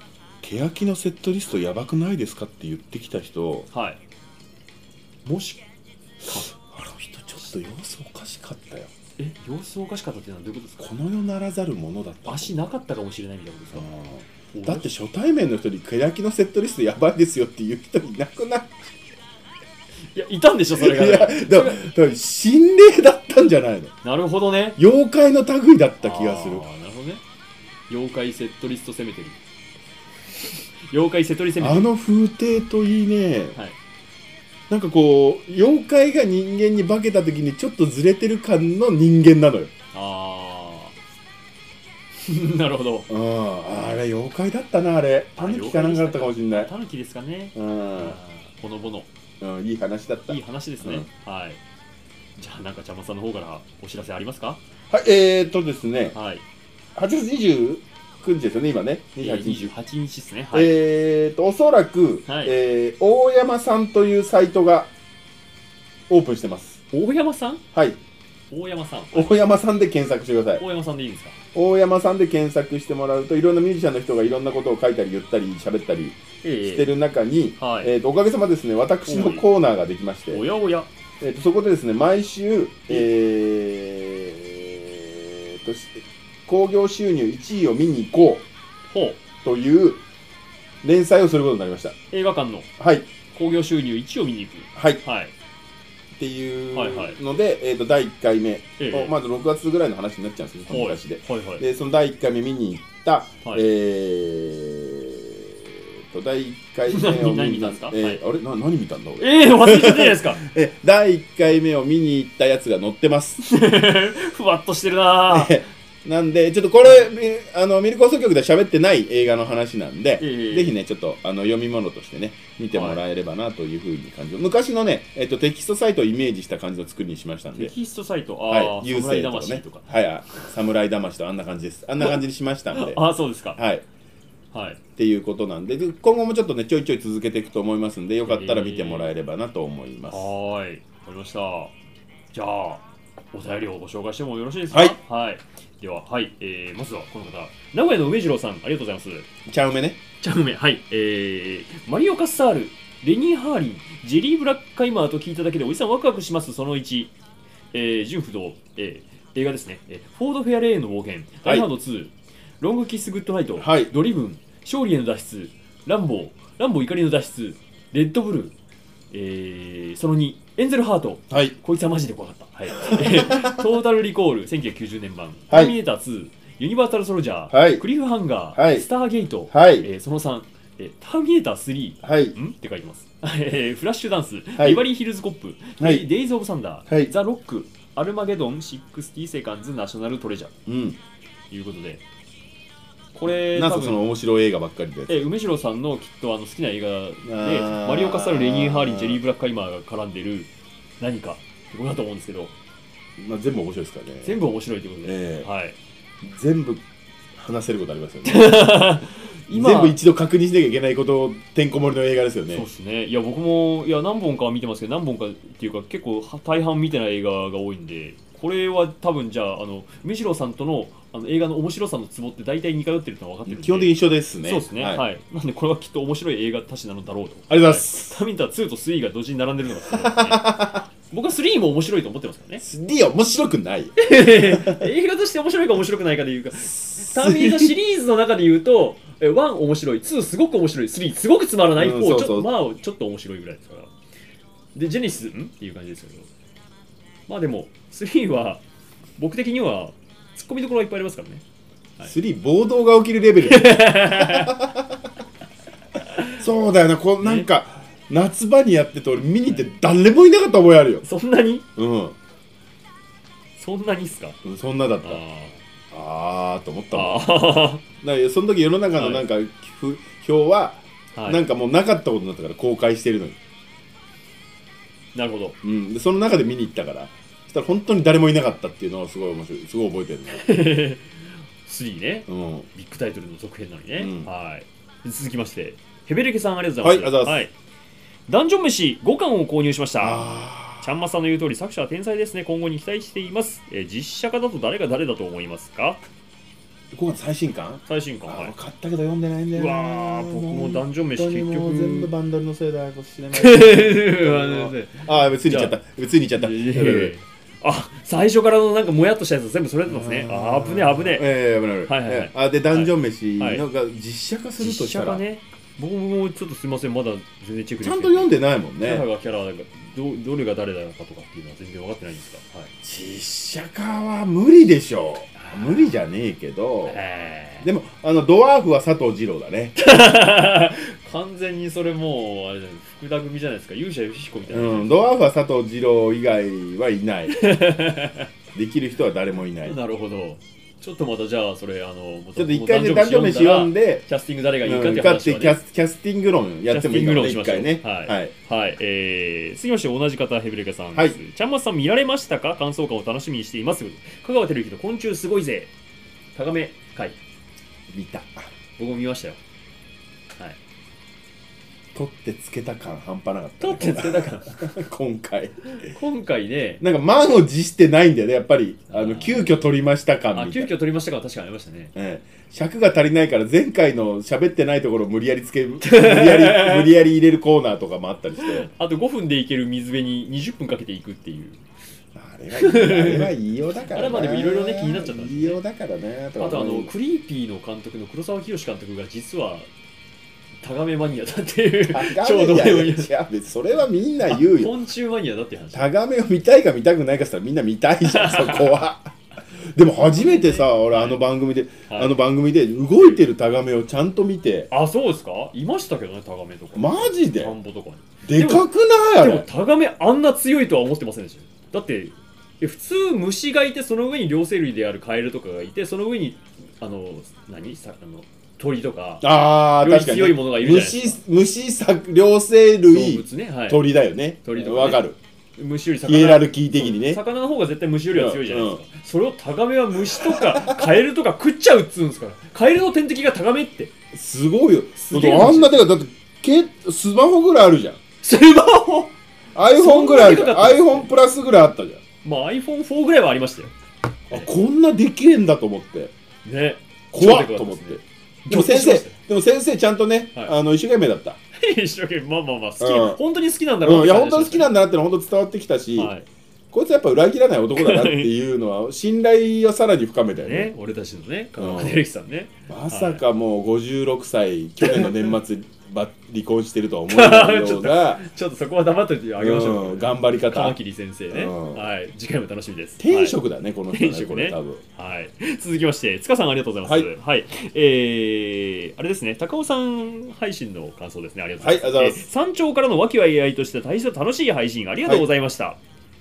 欅のセットリストやばくないですかって言ってきた人、
はい、もし
あの人ちょっと様子おかしかったよ。
え、様子おかしかったっていうのはどういうことですか？
この世ならざるものだった。
足なかったかもしれないみたいなことですか？
だって初対面の人に欅のセットリストやばいですよっていう人いなくない？
いや、いたんでしょそれが。
いや、だから心霊だったんじゃないの？
なるほどね。
妖怪の類だった気がする。
ああ、なるほどね。妖怪セットリスト攻めてる。妖怪セトリ攻めてる。
あの風景といいね、
はい、
なんかこう妖怪が人間に化けた時にちょっとずれてる感の人間なのよ。
ああなるほど。
うん、あれ妖怪だったな。あれタヌキかなんかだったかもしれない。
タヌキですかね。
うん、
ほのぼの、
うん、いい話だった。
いい話ですね、うん、はい。じゃあなんか茶間さんの方からお知らせありますか？
はい、えーっとですね、
はい、
はちがつにじゅうくにちですよね今ね。
にじゅうはちにち、にじゅうはちにちですね、はい、
えーっとおそらく、はい、えー、大山さんというサイトがオープンしてます。
大山さん？
はい、
大山さん、
大山さんで検索してください。
大山さんでいいんですか？
大山さんで検索してもらうといろんなミュージシャンの人がいろんなことを書いたり言ったり喋ったりしてる中に、えーはい、えーとおかげさまですね、私のコーナーができまして、
おやおや、
えーとそこでですね毎週、えーと興行収入いちいを見に行こうという連載をすることになりました。
映画館の興行収入いちいを見に行く、
はい、はい、っていうので、はいはい、えーとだいいっかいめ、えー、まずろくがつぐらいの話になっちゃうんですよ、昔で、はいはい、でそのだいいっかいめ見に行った、はい、えーとだいいっかいめを見たんですか？えーはい、あれな何見たんだ俺。
えー、忘れちゃってないですか？
えだいいっかいめを見に行ったやつが載ってます
ふわっとしてるなぁ
なんでちょっとこれあのミルク放送局で喋ってない映画の話なんで、えー、ぜひねちょっとあの読み物としてね見てもらえればなというふうに感じる、はい、昔のね、えっと、テキストサイトをイメージした感じの作りにしましたんで。
テキストサイト、ああ、はい、
優勢とかね、はい、侍魂とあんな感じです。あんな感じにしましたんで
ああそうですか、
はい、はい、っていうことなんで、今後もちょっとねちょいちょい続けていくと思いますんで、よかったら見てもらえればなと思います。
えー、はい、わかりました。じゃあお便りをご紹介してもよろしいですか？
はい、
はい、では、はい、えー、まずはこの方、名古屋の梅次郎さん、ありがとうございます。
茶梅ね。
茶梅、はい、えー、マリオカッサール、レニー・ハーリン、ジェリー・ブラックカイマーと聞いただけでおじさんワクワクします。そのいち、えー、純不動、えー、映画ですね、えー、フォード・フェアレーンの冒険、ダイ・ハードツー、はい、ロング・キス・グッド・ナイト、はい、ドリブン、勝利への脱出、ランボー、ランボー怒りの脱出、レッドブルー、えー、そのに、エンゼルハート、はい、こいつはマジで怖かった、はい、トータルリコールせんきゅうひゃくきゅうじゅうねん版、はい、ターミネーターツー、ユニバーサルソルジャー、はい、クリフハンガー、はい、スターゲート、はい、えー、そのさん、えー、ターミネータースリー、はい、んって書いてます、えー、フラッシュダンス、はい、リバリーヒルズコップ、はい、デイズ・オブ・サンダー、はい、ザ・ロック、アルマゲドンろくじゅうセカンズナショナルトレジャー、うん、ということで、これ
なんかその面白い映画ばっかりで、
え梅城さんのきっとあの好きな映画でマリオカサル、レニー・ハーリン、ジェリー・ブラックカイマーが絡んでる何かってことだと思うんですけど、
まあ、全部面白いですからね。
全部面白いということで、えーはい、
全部話せることありますよね今全部一度確認しなきゃいけないことをてんこ盛りの映画ですよね。
そうですね。いや僕もいや何本かは見てますけど、何本かっていうか結構大半見てない映画が多いんで、これは多分じゃああの梅城さんとのあの映画の面白さのツボって大体似通ってるのは分かってるんで、
基本的に一緒ですね。
そうですね、はい、はい、なんでこれはきっと面白い映画たちなのだろうと。あり
がとうございます。
ターミネーターツーとスリーが同時に並んでるのがすごいですね僕はスリーも面白いと思ってますからね。
スリーは面白くない
映画として面白いか面白くないかでいうか、ターミネーターシリーズの中で言うとワン面白い、ツーすごく面白い、スリーすごくつまらない、フォーちょっとまあちょっと面白いぐらいですから。でジェネシスんっていう感じですけど、まあでもスリーは僕的にはツッコミどころがいっぱいありますからね。
はい、スリー暴動が起きるレベルそうだよな、こうなんか、ね、夏場にやってて俺見に行って誰もいなかった覚えあるよ。
そんなに？
うん、
そんなにっすか？
うん、そんなだった。ああーと思ったもん。だからその時世の中のなんか、はい、表は、はい、なんかもうなかったことになったから公開してるのに。
なるほど、
うん、でその中で見に行ったから、そしたら本当に誰もいなかったっていうのをすごい面白い、すごい覚えてるね
スリーね、うん、ビッグタイトルの続編なのにね、うん、はい。続きましてヘベレケさんありがとうございます。はい、ありがとうございます。はい、ダンジョン飯ごかんを購入しました。ちゃんまさんの言う通り作者は天才ですね。今後に期待しています。えー、実写化だと誰が誰だと思いますか？
ごがつ最新刊
最新刊、
はい、買ったけど読んでないんだよ
な。うわー、僕もダンジョン飯結局
全部バンドルのせいだよ、知らないああ、別に言っちゃった、別に言っちゃった。
あ、最初からのなんかもやっとしたやつ全部それてますね。あー、危ねえ危ね
え。ええ、危ない危ない。はいはいはい。あ、で、ダンジョン飯
はい
なんか実写化するとしたら。
実写化ね。僕もちょっとすみません、まだ全然チェック
ちゃんと読んでないもんね。
キャラがキャラがどどれが誰だかとかっていうのは全然分かってないんですか。はい、
実写化は無理でしょう。無理じゃねえけど。でもあのドワーフは佐藤二郎だね。
完全にそれもうあれじゃない、福田組じゃないですか。勇者ヨシヒコみたいな。
うん、ドワーフは佐藤二郎以外はいない。できる人は誰もいない。
なるほど。ちょっとまたじゃあそれあの
ちょっと一回ねダンジョン飯読んで
キャスティング誰がいいかっていう
話をね、キャスキャスティング論やってもいいかな一回ね。
はいはい、はい、えー、次まして同じ方ヘブレカさんです。はい、ちゃんまつさん見られましたか？感想会を楽しみにしています。香川照之の昆虫すごいぜ。タガメ会
見た。
僕も見ましたよ。はい。
取ってつけた感半端なかった、
ね、取ってつけた感
今回
今回ね、
なんか満を持してないんだよねやっぱり。あの急遽取りました感みたいな。
あ、急遽取りました感確かにありましたね。
ええ、尺が足りないから前回の喋ってないところを無理やりつけ無理やり無理やり入れるコーナーとかもあったりして、
あとごふんでいける水辺ににじゅっぷんかけていくっていう。
あれはいい、あれはいいようだからな。
あれまでもいろいろね気になっちゃったんです、ね、
いいようだからね。
あとあのクリーピーの監督の黒沢清監督が実はタガメマニアだっていう
超どうでもいい。いやそれはみんな言うよ。
昆虫マニアだっていう話。
タガメを見たいか見たくないかしたらみんな見たいじゃんそこは。でも初めてさ、俺あの番組で、はい、あの番組で動いてるタガメをちゃんと見て。
あ、そうですか？いましたけどね、タガメとか。
マジで？
田んぼとかに。
でかくない？あれ。
でもタガメあんな強いとは思ってませんでした。だって普通虫がいて、その上に両生類であるカエルとかがいて、その上にあの何さあの鳥とか、
ああ、確かに
強いものがいるじゃないですか。
虫、虫さ両生類、
動物ね、はい、
鳥だよね。
鳥とかね、
わかる。
虫より魚、
ヒエラルキー的にね。
魚の方が絶対虫よりは強いじゃないですか。うんうん、それをタガメは虫とかカエルとか食っちゃうっつうんですから。カエルの天敵がタガメって。
すごいよ。あんなでかだってスマホぐらいあるじゃん。
スマホ
iPhone ぐらいあるじゃん。iPhone プラスぐらいあったじゃん。
まあ アイフォンフォー ぐらいはありましたよ。
あ、こんなでけえんだと思って。
ね。
怖っと思って。でも先生、でも先生ちゃんとね、はい、あの一生懸命だった。
一生懸命、まあまあまあ好き、うん、本当に好きなんだろう、
うん、いや本当に好きなんだなってのは本当伝わってきたし、はい、こいつやっぱ裏切らない男だなっていうのは信頼をさらに深めたよね。
ね、俺たちのね、香川照之さんね。
まさかもうごじゅうろくさい、去年の年末離婚してるとは思えないような
ちょっとそこは黙っといてあげましょう、
うん、頑張り方。
カマキリ先生ね、うん、はい、次回も楽しみです。
転職だね、はい、この人ね。
転職ね、
多分。
はい、続きまして塚さんありがとうございます。はい、はい、えー、あれですね、高尾さん配信の感想ですね。ありがとうございます。はい、ありがとうございます。山頂からの和気あいあいとして大変楽しい配信ありがとうございました。はい、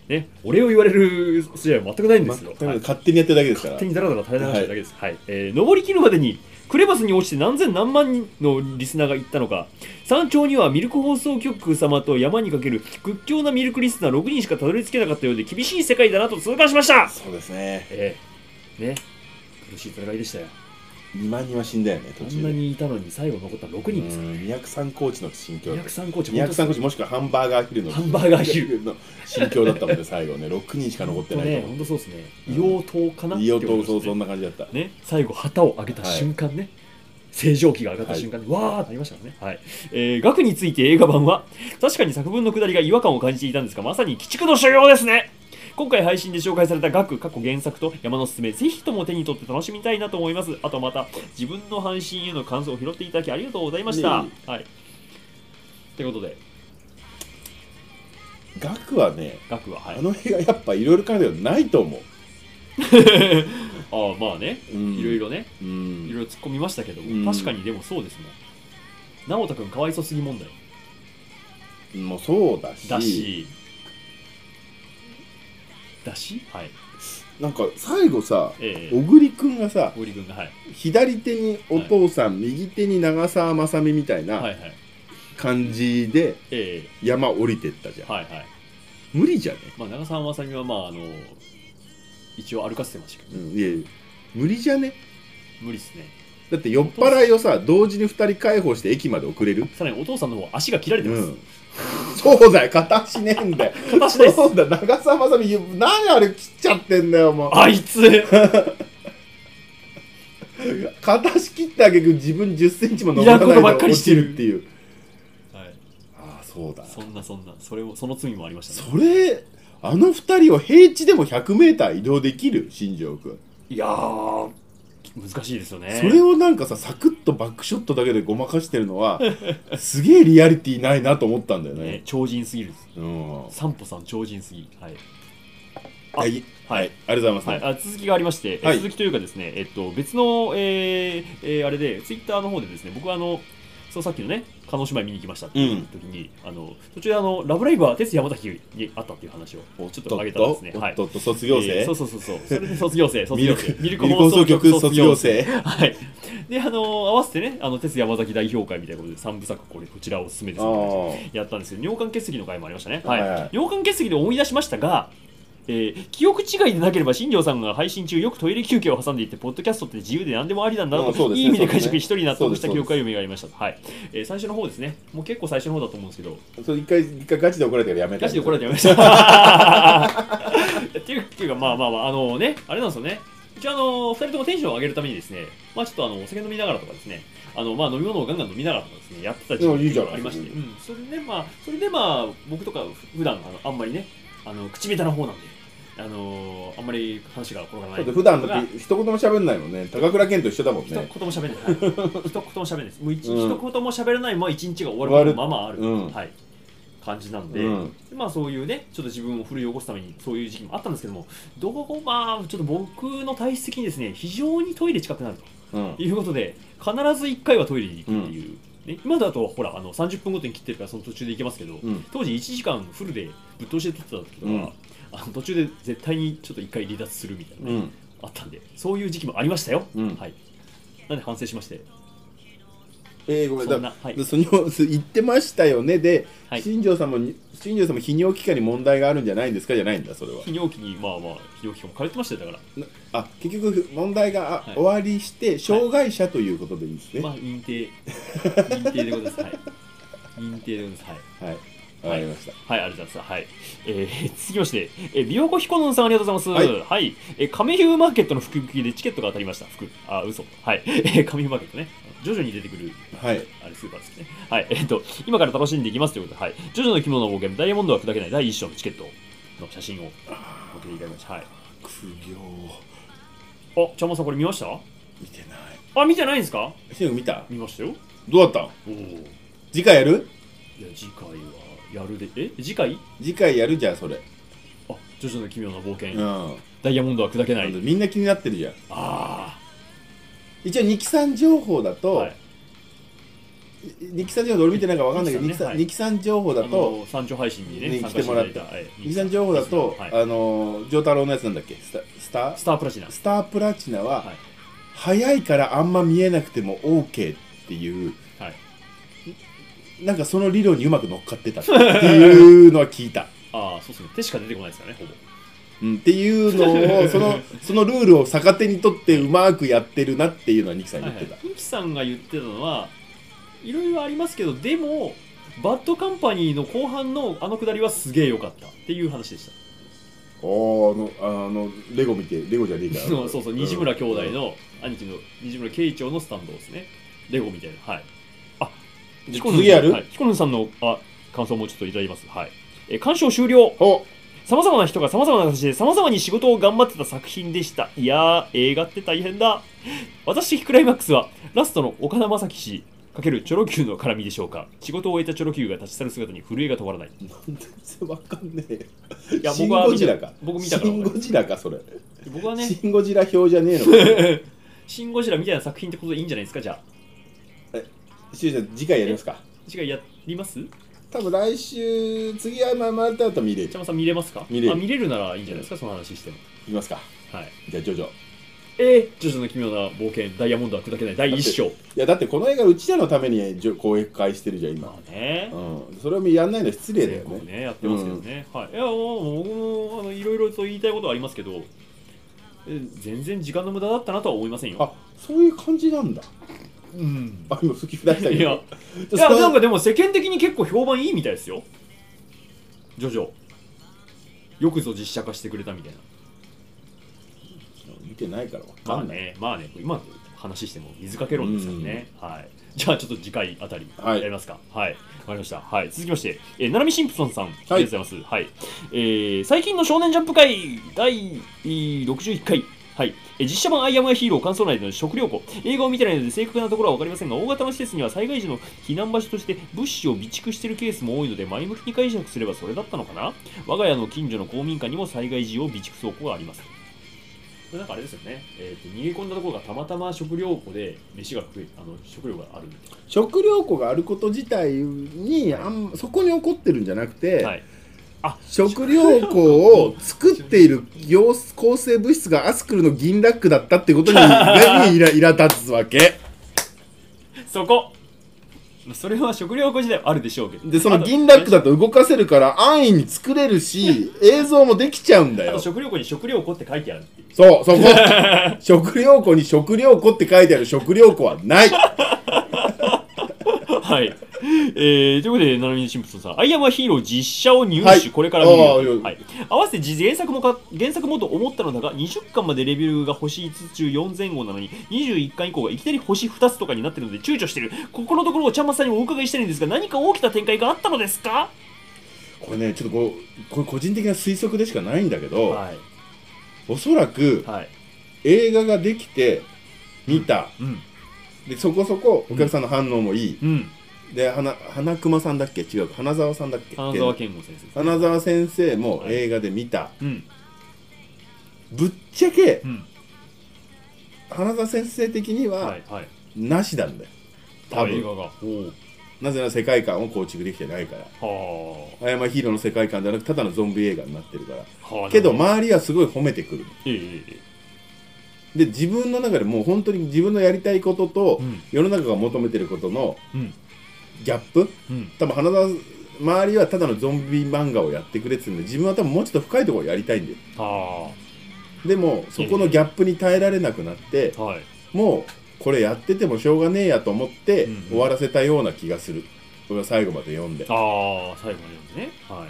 ね、お礼を言われる筋合いは全くないんですよ。
ま、勝手にやってるだけですから。
勝手にだらだら垂れ流してるだけです。はい、はい、えー、登り切るまでにクレバスに落ちて何千何万人のリスナーが行ったのか。山頂にはミルク放送局様と山にかける屈強なミルクリスナーろくにんしかたどり着けなかったようで厳しい世界だなと痛感しました。
そうですね。
ええね、苦しい戦いでしたよ。
にまんにんは死んだよね、途中で。
あんなにいたのに最後残ったろくにんですからね。
にひゃくさんコーチの心境。
にひゃくさんコーチ、
にひゃくさんコーチもしくはハンバーガーヒルの
ハンバーガーヒル
の心境だったので最後ね、ろくにんしか残ってないと。
ね、本当そうですね。硫黄島かな。
硫黄島、そう、そんな感じだった。
ね、最後旗を上げた瞬間ね。はい、星条旗が上がった瞬間に、はい、わーってなりましたからね。はい、えー、学について映画版は確かに作文の下りが違和感を感じていたんですが、まさに鬼畜の所用ですね。今回配信で紹介された学過去原作と山のすすめ、ぜひとも手に取って楽しみたいなと思います。あとまた自分の配信への感想を拾っていただきありがとうございました。ね、はい。ということで、
学はね、
学は、はい、
あの映画やっぱいろいろ考えてないと思う。
ああ、まあね、いろいろね、
うん、
いろいろ突っ込みましたけど、
うん、
確かにでもそうですもん。直人君かわいそすぎ問題
もうそうだし、
だし、だし、はい。
なんか最後さ、
ええ、
小栗君がさ、
小栗君が、はい、
左手にお父さん、はい、右手に長澤まさみみたいな感じで山降りてったじゃん。
はいはい、
無理じゃね。
まあ、長澤まさみはまああの一応歩かせてましたけど、
うん、いやいや無理じゃね。
無理っすね。
だって酔っ払いをさ同時にふたり解放して駅まで送れる。
さらにお父さんの方足が切られてます、うん、
そうだよ、片足ねえんだよ。
片足です。
そうだ、長澤まさみ何あれ切っちゃってんだよもう。
あいつ
片し切ってあげく自分じゅっセンチも伸ばさないで落ちるっていう。はい、ああそうだ。
そんなそんなそれをその罪もありました
ね。それあのふたりを平地でもひゃくメーター移動できる新庄君。
いやー難しいですよね。
それをなんかさサクッとバックショットだけでごまかしてるのはすげえリアリティないなと思ったんだよね。ね
超人すぎる。
うん。
散歩さん超人すぎ。はい。
はい、はい、ありがとうございます、ね。
はい、あ続きがありまして、はい、続きというかですね、えっと、別の、えーえー、あれで、ツイッターの方でですね、僕はあの、そうさっきのね、叶姉妹見に行きましたっていう時に、うん、あの途中であのラブライブは鉄山崎にあったっていう話をちょっと挙げたんですね。
はい。とっと卒業生、
えー、そうそうそうそう。それで卒業生、卒業生。
ミルク放送局卒業生。
はい。であの合わせてね、あの鉄山崎代表会みたいなことで三部作これこちらをおすすめですね。やったんですけど、尿管結石の回もありましたね。はい。はい、尿管結石で思い出しましたが。えー、記憶違いでなければ新庄さんが配信中よくトイレ休憩を挟んでいてポッドキャストって自由で何でもありなんだなと、ね、いい意味で解釈一人に納得した記憶が蘇りました。はい、えー、最初の方ですね。もう結構最初の方だと思うんですけど、
それ一回一回ガチで怒られてからやめた。
ガチで怒られてやめましたっていうっていうかまあまあまああのねあれなんですよね。一応あのふたりともテンションを上げるためにですね、まあちょっとあのお酒飲みながらとかですね、あのまあ飲み物をガンガン飲みながらとかですねやってた時期がありまして、うん、それでまあそれでまあ僕とか普段あのあんまりねあの口下手な方なんで。あのー、あんまり話が転がらない。
普段だって一言も喋んないもんね。高倉健と一緒だもんね。
一言も喋んない。はい、一言も喋んないです。もう一、うん、一言も喋らないまま一日が終わるままある、うん、はい、感じなんで、うん、まあそういうね、ちょっと自分を奮い起こすためにそういう時期もあったんですけども、どうまあちょっと僕の体質的にですね、非常にトイレ近くなると、うん、いうことで、必ずいっかいはトイレに行くっていう。うんね、今だとほらあのさんじゅっぷんごとに切ってるからその途中で行けますけど、うん、当時いちじかんフルでぶっ通しで撮ってた時とか、うん、あの途中で絶対にちょっといっかい離脱するみたいな、ね、うん、あったんでそういう時期もありましたよ、うん、はい、なんで反省しまして。
えー、ごめんなさい、その言ってましたよねで、はい、新庄さんも新庄さんも泌尿器科に問題があるんじゃないんですかじゃないんだそれは。
泌尿器にまあまあ泌尿器科も通ってましたよだから。
あ結局問題が、はい、終わりして障害者ということでいいですね。
まあ認定認定でございます。はい。認定でございます。はい。
はい。わかりました。
はい、ありがとうございます。はい。えー、続きまして、えー、琵琶湖彦野さんありがとうございます。はい。はい、えー、亀ヒューマーケットの福引きでチケットが当たりました。福、あ、嘘。はい。えー、亀ヒューマーケットね。徐々に出てくる、
はい、
あれスーパーですね。はい。えー、っと、今から楽しんでいきますということで、はい。ジョジョの着物の冒険、ダイヤモンドは砕けないだいいっ章のチケットの写真を送っていただきました。はい。
苦
行。あ、ちゃんまさんこれ見ました？
見てない。
あ、見てないんですか？
シング見た？
見ましたよ。
どうだった？お次回やる？
いや、次回はやるで。え次回？
次回やるじゃん、それ。
あ、ジョジョの奇妙な冒険。うん。ダイヤモンドは砕けない。
みんな気になってるじゃん。あ
あ。
一応、ニキさん情報だと、はい、ニキさん情報で俺見てないか分かんないけど、ニキさん、ね、ニキさん情報だと、
山頂配信にね、
来てもらった。ニキさん情報だと、はい、あの、丈太郎のやつなんだっけスタ、スター
スタープラチナ。
スタープラチナは、はい、早いからあんま見えなくても OK っていう、はい、なんかその理論にうまく乗っかってたっていうのは聞いた。
ああ、そうですね。手しか出てこないですからね、ほぼ。
うん、っていうのをそのそのルールを逆手にとってうまくやってるなっていうのはニキさん言ってた。はいはい、
ニキさんが言ってたのはいろいろありますけど、でもバッドカンパニーの後半のあのくだりはすげえ良かったっていう話でした。
あのあのレゴ見てレゴじゃねえか
そうそうそう、西村兄弟の兄貴の西村慶長のスタンドですね。レゴみたいな。はい。あ、
次やる？
はい、彦根さんのあ感想もちょっといただきます。はい。え鑑賞終了。
お
さまざまな人がさまざまな形でさまざまに仕事を頑張ってた作品でした。いやー、映画って大変だ。私的クライマックスはラストの岡田将生氏×チョロ Q の絡みでしょうか。仕事を終えたチョロ Q が立ち去る姿に震えが止まらない。
全然わかんねえ。
いや、僕は
シンゴジラか。
僕見たから。
シンゴジラか、それ。
僕はね、
シンゴジラ表じゃねえのか。
シンゴジラみたいな作品ってことでいいんじゃないですか、じゃあ。
え、しゅうちゃん、次回やりますか。
次回やります？
多分来週、次はまあまたと見れる。
ちゃまさん見れますか？
見れる。
あ、見れるならいいんじゃないですか、その話しても。
いきますか。
はい。
じゃあ、ジョジョ。
えー、ジョジョの奇妙な冒険、ダイヤモンドは砕けないだいいっ章。い
や、だってこの映画、うちらのために公演会してるじゃん、今。
まあね。
うん。それをやんないのは失礼だよね。
ね、やってますけどね。うん、はい。いや、もう、僕も、あの、いろいろと言いたいことはありますけど、全然時間の無駄だったなとは思いませんよ。
あ、そういう感じなんだ。
うん。
あ、今、吹き出したけど。いや、
いやなんかでも世間的に結構評判いいみたいですよ。ジョジョ。よくぞ実写化してくれたみたいな。
見てないからわかんない。
まあね、まあね、今話しても水かけ論ですからね、はい、じゃあちょっと次回あたりやりますか。はい、わ、はい、かりました。はい、続きまして、えー、ななみシンプソンさん、はい、ありがとうございます。はい、えー、最近の少年ジャンプ会だいろくじゅういっかい、はい、え実写版アイアムアヒーロー感想内での食料庫、映画を見てないので正確なところは分かりませんが、大型の施設には災害時の避難場所として物資を備蓄しているケースも多いので、前向きに解釈すればそれだったのかな。我が家の近所の公民館にも災害時を備蓄倉庫があります。これなんかあれですよね、えー、と逃げ込んだところがたまたま食料庫で飯が食えあの食料があるんで、
食料庫があること自体に、はい、あんそこに起こってるんじゃなくて、はい、あ食料庫を作っている構成物質がアスクルの銀ラックだったってことにイライラ立つわけ。
そこそれは食料庫自体はあるでしょうけど、
でその銀ラックだと動かせるから安易に作れるし映像もできちゃうんだよ。あと
食料庫に食料庫って書いてあるっていう。
そうそこ食料庫に食料庫って書いてある食料庫はない。はい、
えー、ということで、ななみシンプソンさん、アイアムアヒーロー実写を入手、はい、これから見るよ、はい、合わせて原作もか原作もと思ったのだが、にじゅっかんまでレビューが星いつつ中よん前後なのに、にじゅういっかん以降がいきなり星ふたつとかになっているので躊躇している。ここのところをちゃんまつさんにお伺いしたいんですが、何か大きな展開があったのですか。
これね、ちょっとこうこれ個人的な推測でしかないんだけど、はい、おそらく、はい、映画ができて見た、うんうんでそこそこお客さんの反応もいい、うん、で花花熊さんだっけ違う花澤さんだっけ
花澤健吾先生、
花澤先生も映画で見た、はいうん、ぶっちゃけ、うん、花澤先生的には、はいはい、なしなんだよ多分。映画がなぜなら世界観を構築できてないから。アイアムアヒーローの世界観ではなくただのゾンビ映画になってるから。けど周りはすごい褒めてくる、えーで自分の中でもう本当に自分のやりたいことと、うん、世の中が求めてることのギャップ、うん、多分花澤周りはただのゾンビ漫画をやってくれって言うんで、自分は多分もうちょっと深いところをやりたいんだよ。あでもそこのギャップに耐えられなくなって、えー、もうこれやっててもしょうがねえやと思って終わらせたような気がする。これは最後まで読んで。
ああ最後まで読んでね。はい。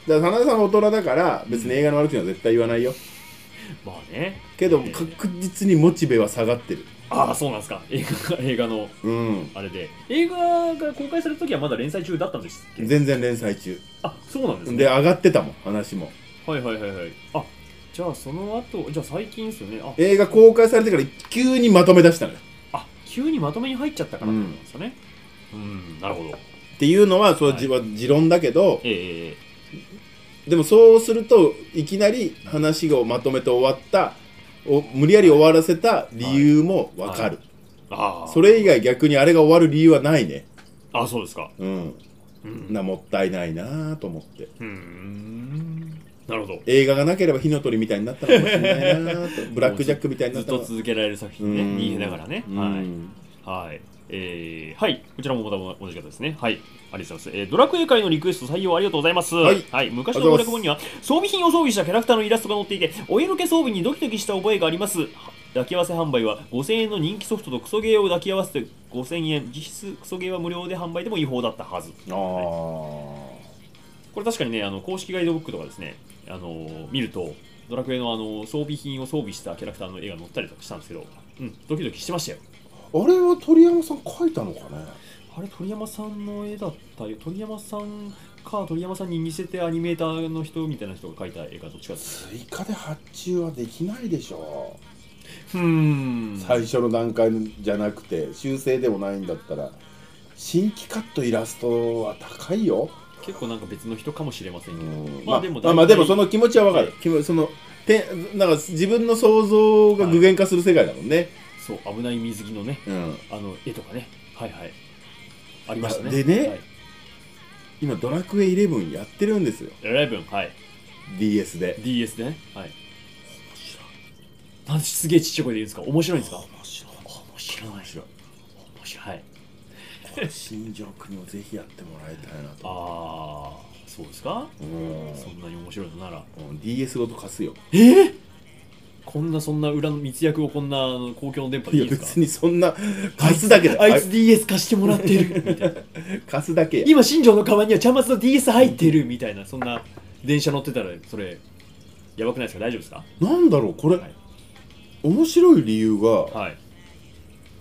だから花澤さんは大人だから別に映画の悪口は絶対言わないよ。
まあね、
けど、えー、確実にモチベは下がってる。
ああそうなんですか。映画映画の、うん、あれで映画が公開された時はまだ連載中だったんですっけ。
全然連載中。
あそうなんですね。
で上がってたもん話も。
はいはいはいはい。あじゃあその後じゃあ最近ですよね。あ
映画公開されてから急にまとめ出したのよ。
あ急にまとめに入っちゃったからってことなんですよね。うん、うん、なるほど。
っていうのはそれは持論だけど、えー、でもそうするといきなり話がまとめて終わったお無理やり終わらせた理由も分かる、はいはい、あそれ以外逆にあれが終わる理由はないね。
あそうですか。うん、
うん、なもったいないなと思って。うー
んなるほど。
映画がなければ火の鳥みたいになったかもしれないなとブラックジャックみたいになった
ずっと続けられる作品ね逃げながらね。はいはい。えー、はい、こちらもまた同じ方ですね。はい、ありがとうございます。えー、ドラクエ界のリクエスト採用ありがとうございます。はい、はい、昔の攻略本には装備品を装備したキャラクターのイラストが載っていて、お色気装備にドキドキした覚えがあります。抱き合わせ販売はごせんえんの人気ソフトとクソゲーを抱き合わせてごせんえん、実質クソゲーは無料で販売でも違法だったはず。あ、はい、これ確かにね、あの公式ガイドブックとかですね、あのー、見るとドラクエのあの装備品を装備したキャラクターの絵が載ったりとかしたんですけど、うん、ドキドキしてましたよ。
あれは鳥山さん描いたのかね。
あれ鳥山さんの絵だったよ。鳥山さんか鳥山さんに似せてアニメーターの人みたいな人が描いた絵がどっちか。
追加で発注はできないでしょ
う。うーん
最初の段階じゃなくて修正でもないんだったら新規カットイラストは高いよ。
結構なんか別の人かもしれませんけど、
まあでもまあまあでもその気持ちはわかる、はい、そのてなんか自分の想像が具現化する世界だもんね、はい、
そう危ない水着のね、うん、あの絵とかね、はいはいありましたね。
でね、
はい、
今ドラクエイレブンやってるんですよ。
イレブンはい
ディーエス で
ディーエス でね、はい。面白い。なんですげえちっちゃい声で言うんですか。面白いんですか。面白い面白い面白い面白い。はい
新庄君にもぜひやってもらいたいなと。
ああそうですか。うんそんなに面白いのなら、
うん、ディーエス ごと貸すよ。
えーこんなそんな裏の密約をこんな公共の電波でいいですか。
いや別にそんな貸すだけだ。
あいつ ディーエス 貸してもらってるみたいな
貸すだけや。
今新庄のカバンには茶松の ディーエス 入ってるみたいな、そんな電車乗ってたらそれやばくないですか。大丈夫ですか。
なんだろうこれ、はい、面白い理由が、はい、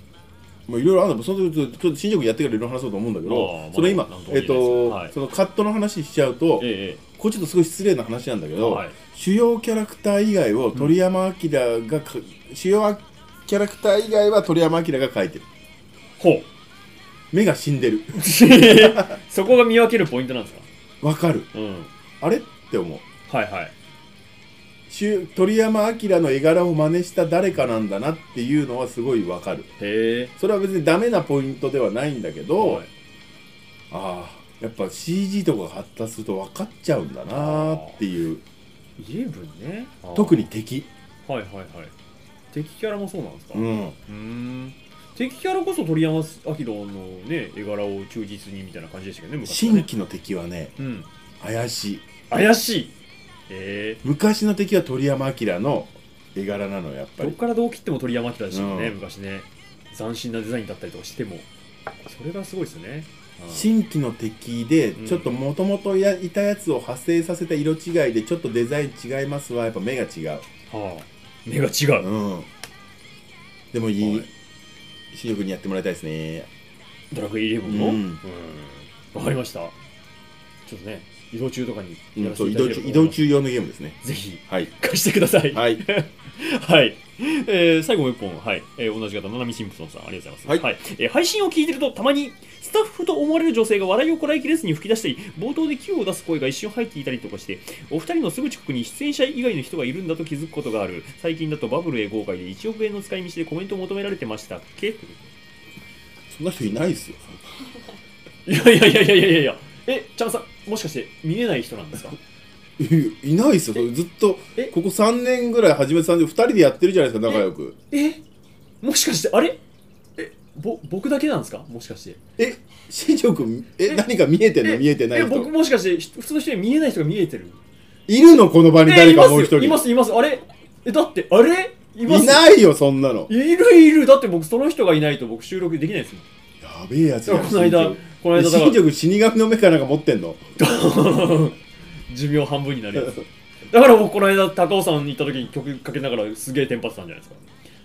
もういろいろあるの、そのちょっと新宿やってからいろいろ話そうと思うんだけど、それ今、えっと、そのカットの話しちゃうと、ええ、これちょっとすごい失礼な話なんだけど、はい、主要キャラクター以外を鳥山明が、うん、主要キャラクター以外は鳥山明が描いてる。
ほう。
目が死んでる。
そこが見分けるポイントなんですか？
わかる、うん、あれって思う。
はいはい。
鳥山明の絵柄を真似した誰かなんだなっていうのはすごいわかる。へえ。それは別にダメなポイントではないんだけど、はい、ああやっぱ シージー とかが発達すると分かっちゃうんだなっていう。
イレブンね。
特に敵。
はいはいはい。敵キャラもそうなんですか？うん。うーん。敵キャラこそ鳥山明のね絵柄を忠実にみたいな感じでしたけどね。
昔はね。新規の敵はね、うん、怪しい。
怪しい。えー、
昔の敵は鳥山明の絵柄なのやっぱり。
どっからどう切っても鳥山明でしたもんね、うん、昔ね。斬新なデザインだったりとかしてもそれがすごいですよね。
新規の敵でちょっともともといたやつを派生させた色違いでちょっとデザイン違いますわ。やっぱ目が違う、は
あ、目が違う、うん、
でもいい、はい、新宿にやってもらいたいですね。
ドラクエイレブンも、うん、うん、分かりました。ちょっとね移動中とかにやらせていただければと思います。移動中用のゲームですね。ぜひ、はい、貸してください。はい、はい、えー、最後もう一本、はい、えー、同じ方、ななみしんぷそんさん、ありがとうございます。はい、はい、えー、配信を聞いてるとたまにスタッフと思われる女性が笑いをこらえきれずに吹き出したり、冒頭でキューを出す声が一瞬入っていたりとかして、お二人のすぐ近くに出演者以外の人がいるんだと気づくことがある。最近だとバブルへ豪快でいちおくえんの使い道でコメントを求められてましたっけ？
そんな人いないですよ。
いやいやいやいやいやいや。え、ちゃんさん、もしかして見えない人なんですか？
い, いないですよ。ずっとここさんねんぐらい始めてたんでふたりでやってるじゃないですか、仲良く。
ええもしかしてあれえぼ僕だけなんですか？もしかして
え新庄君ええ何か見えてんの？見えてない人。
え僕もしかして普通の人に見えない人が見えてる？
いるのこの場に誰かもう一人。
いますいます。あれえだってあれ
います。いないよそんなの。
いるいる。だって僕その人がいないと僕収録できないですもん。
やべえやつや。
この間この間だ
から新宿死神の目かなんか持ってんの？
寿命半分になるやつ。だから僕この間高尾山に行った時に曲かけながらすげえテンパってたんじゃないですか。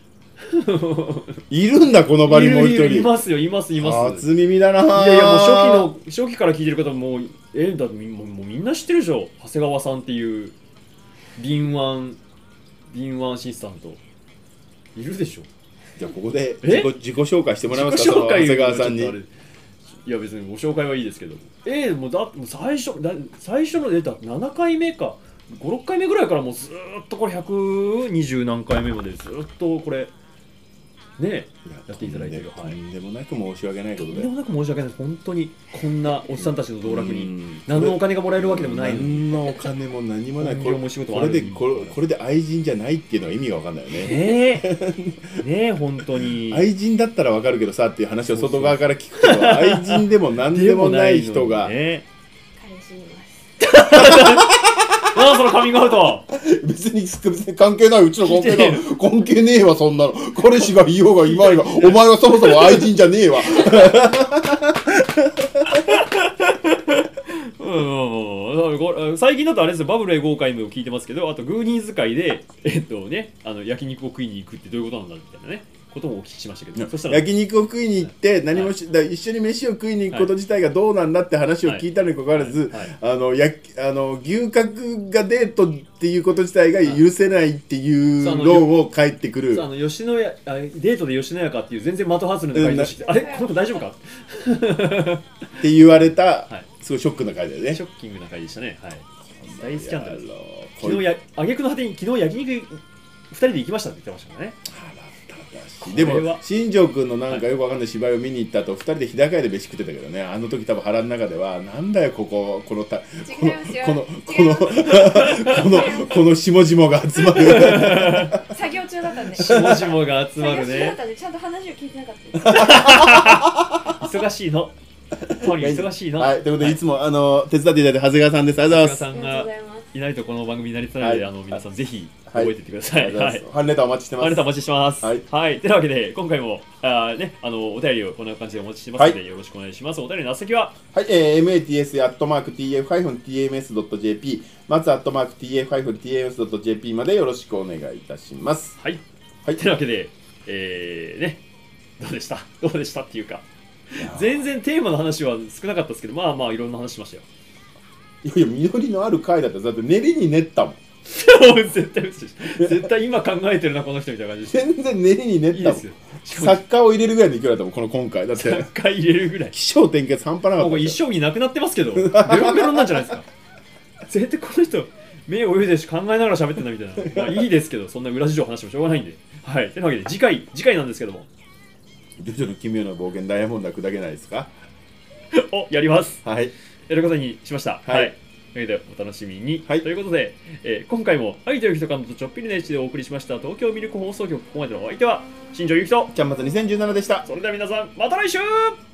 いるんだこの場にもう一人。
いますよいますいます。
初耳だな。
いやいやもう初期の初期から聞いてる方もうえだってもうみんな知ってるでしょ。長谷川さんっていう敏腕敏腕アシスタントいるでしょ。
じゃあここで自己、自己紹介してもらえますか？長谷川さんに。
いや別にご紹介はいいですけど、えー、もうだもう最初だ最初の出たななかいめかご、ろっかいめぐらいからもうずーっとこれひゃくにじゅう何回目までずーっとこれねやっていただいてる。
とんでもなく申し訳ないことで。
とんでもなく申し訳ないです。本当にこんなおっさんたちの道楽に何のお金がもらえるわけでもないのに。
何のお金も何もない。これも仕事これでこれこれで愛人じゃないっていうのは意味が分かんないよね。ね
えねえ本当に。
愛人だったら分かるけどさっていう話を外側から聞くけど、愛人でも何でもない人が。
彼氏います。
ああそのカミングアウト
別に別に関係ない。うちの関係ない。関係ねえわそんなの。彼氏がいようがいまいがお前はそもそも愛人じゃねえわ。
うん、最近だとあれですよ、バブルへ豪快も聞いてますけど、あとグーニーズ会でえっとねあの焼肉を食いに行くってどういうことなんだみたいなねこともお聞きしましたけど、
そしたら焼肉を食いに行って何もし、はい、一緒に飯を食いに行くこと自体がどうなんだって話を聞いたのにかかわらず、あのやあの牛角がデートっていうこと自体が許せないっていうのを返ってくる。
あの吉野家あデートで吉野家かっていう全然的外れの回答して、うん、あれこの子大丈夫か
って言われた、はい、すごいショックな回だよね。
ショッキングな回でしたね。はい、大スキャンダルです。昨日や挙句の果てに昨日焼肉ふたりで行きましたって言ってましたからね。
でも新庄君のなんかよくわかんない芝居を見に行った後ふたりで日高屋で飯食ってたけどね、あの時多分腹の中ではなんだよこここのたこのこのこのこのこの下々が集まる
作業中だったんで
下々が集まるね。作業中
だったんでちゃんと話を聞いてなかった
です忙しいの忙しいの。
はい、ということで、はい、いつもあの手伝っていただいて長谷川さんです。ありがとうございます。
長谷川さんがいないとこの番組になりつつないので、はい、あの皆さんぜひ覚えていってください。
はい、ファンレターお待ちしてます。
ファンレターお待ちしてます。はい、はい、というわけで今回もあねあのお便りをこんな感じでお待ちしてますので、はい、よろしくお願いします。お便りの宛先は
はい、えー、エムエーティーエス アットマーク ティーエフ ティーエムエス ドット ジェーピー 松アットマーク ティーエフ ティーエムエス ドット ジェーピー までよろしくお願いいたします。
はい。はい。というわけで、えー、ねどうでしたどうでしたっていうか、全然テーマの話は少なかったですけど、まあまあいろんな話しましたよ。
いやいや、実りのある回だったらだって練りに練ったもん。
絶対嘘でしょ。絶対今考えてるなこの人みたいな感じで。
全然練りに練ったもん。いいですよ。作家を入れるぐらいの勢いだったもん、この今回だって。
作家入れるぐらい。
起承転結半端なかった。
ここ一生になくなってますけど、ベロンベロンなんじゃないですか。絶対この人目を泳いでし考えながら喋ってんだみたいな。まあいいですけど、そんな裏事情話してもしょうがないんで。はい。というわけで次回次回なんですけども、
ジョジョの奇妙な冒険ダイヤモンドは砕けないですか？
お、やります。
はい。
やることにしました。
はい。
はいというわけでお楽しみに、
はい、
ということで、えー、今回も愛という人感とちょっぴりのエッチでお送りしました東京ミルク放送局、ここまでのお相手は新庄ゆきと
ちゃんまつにせんじゅうななでした。
それでは皆さんまた来週。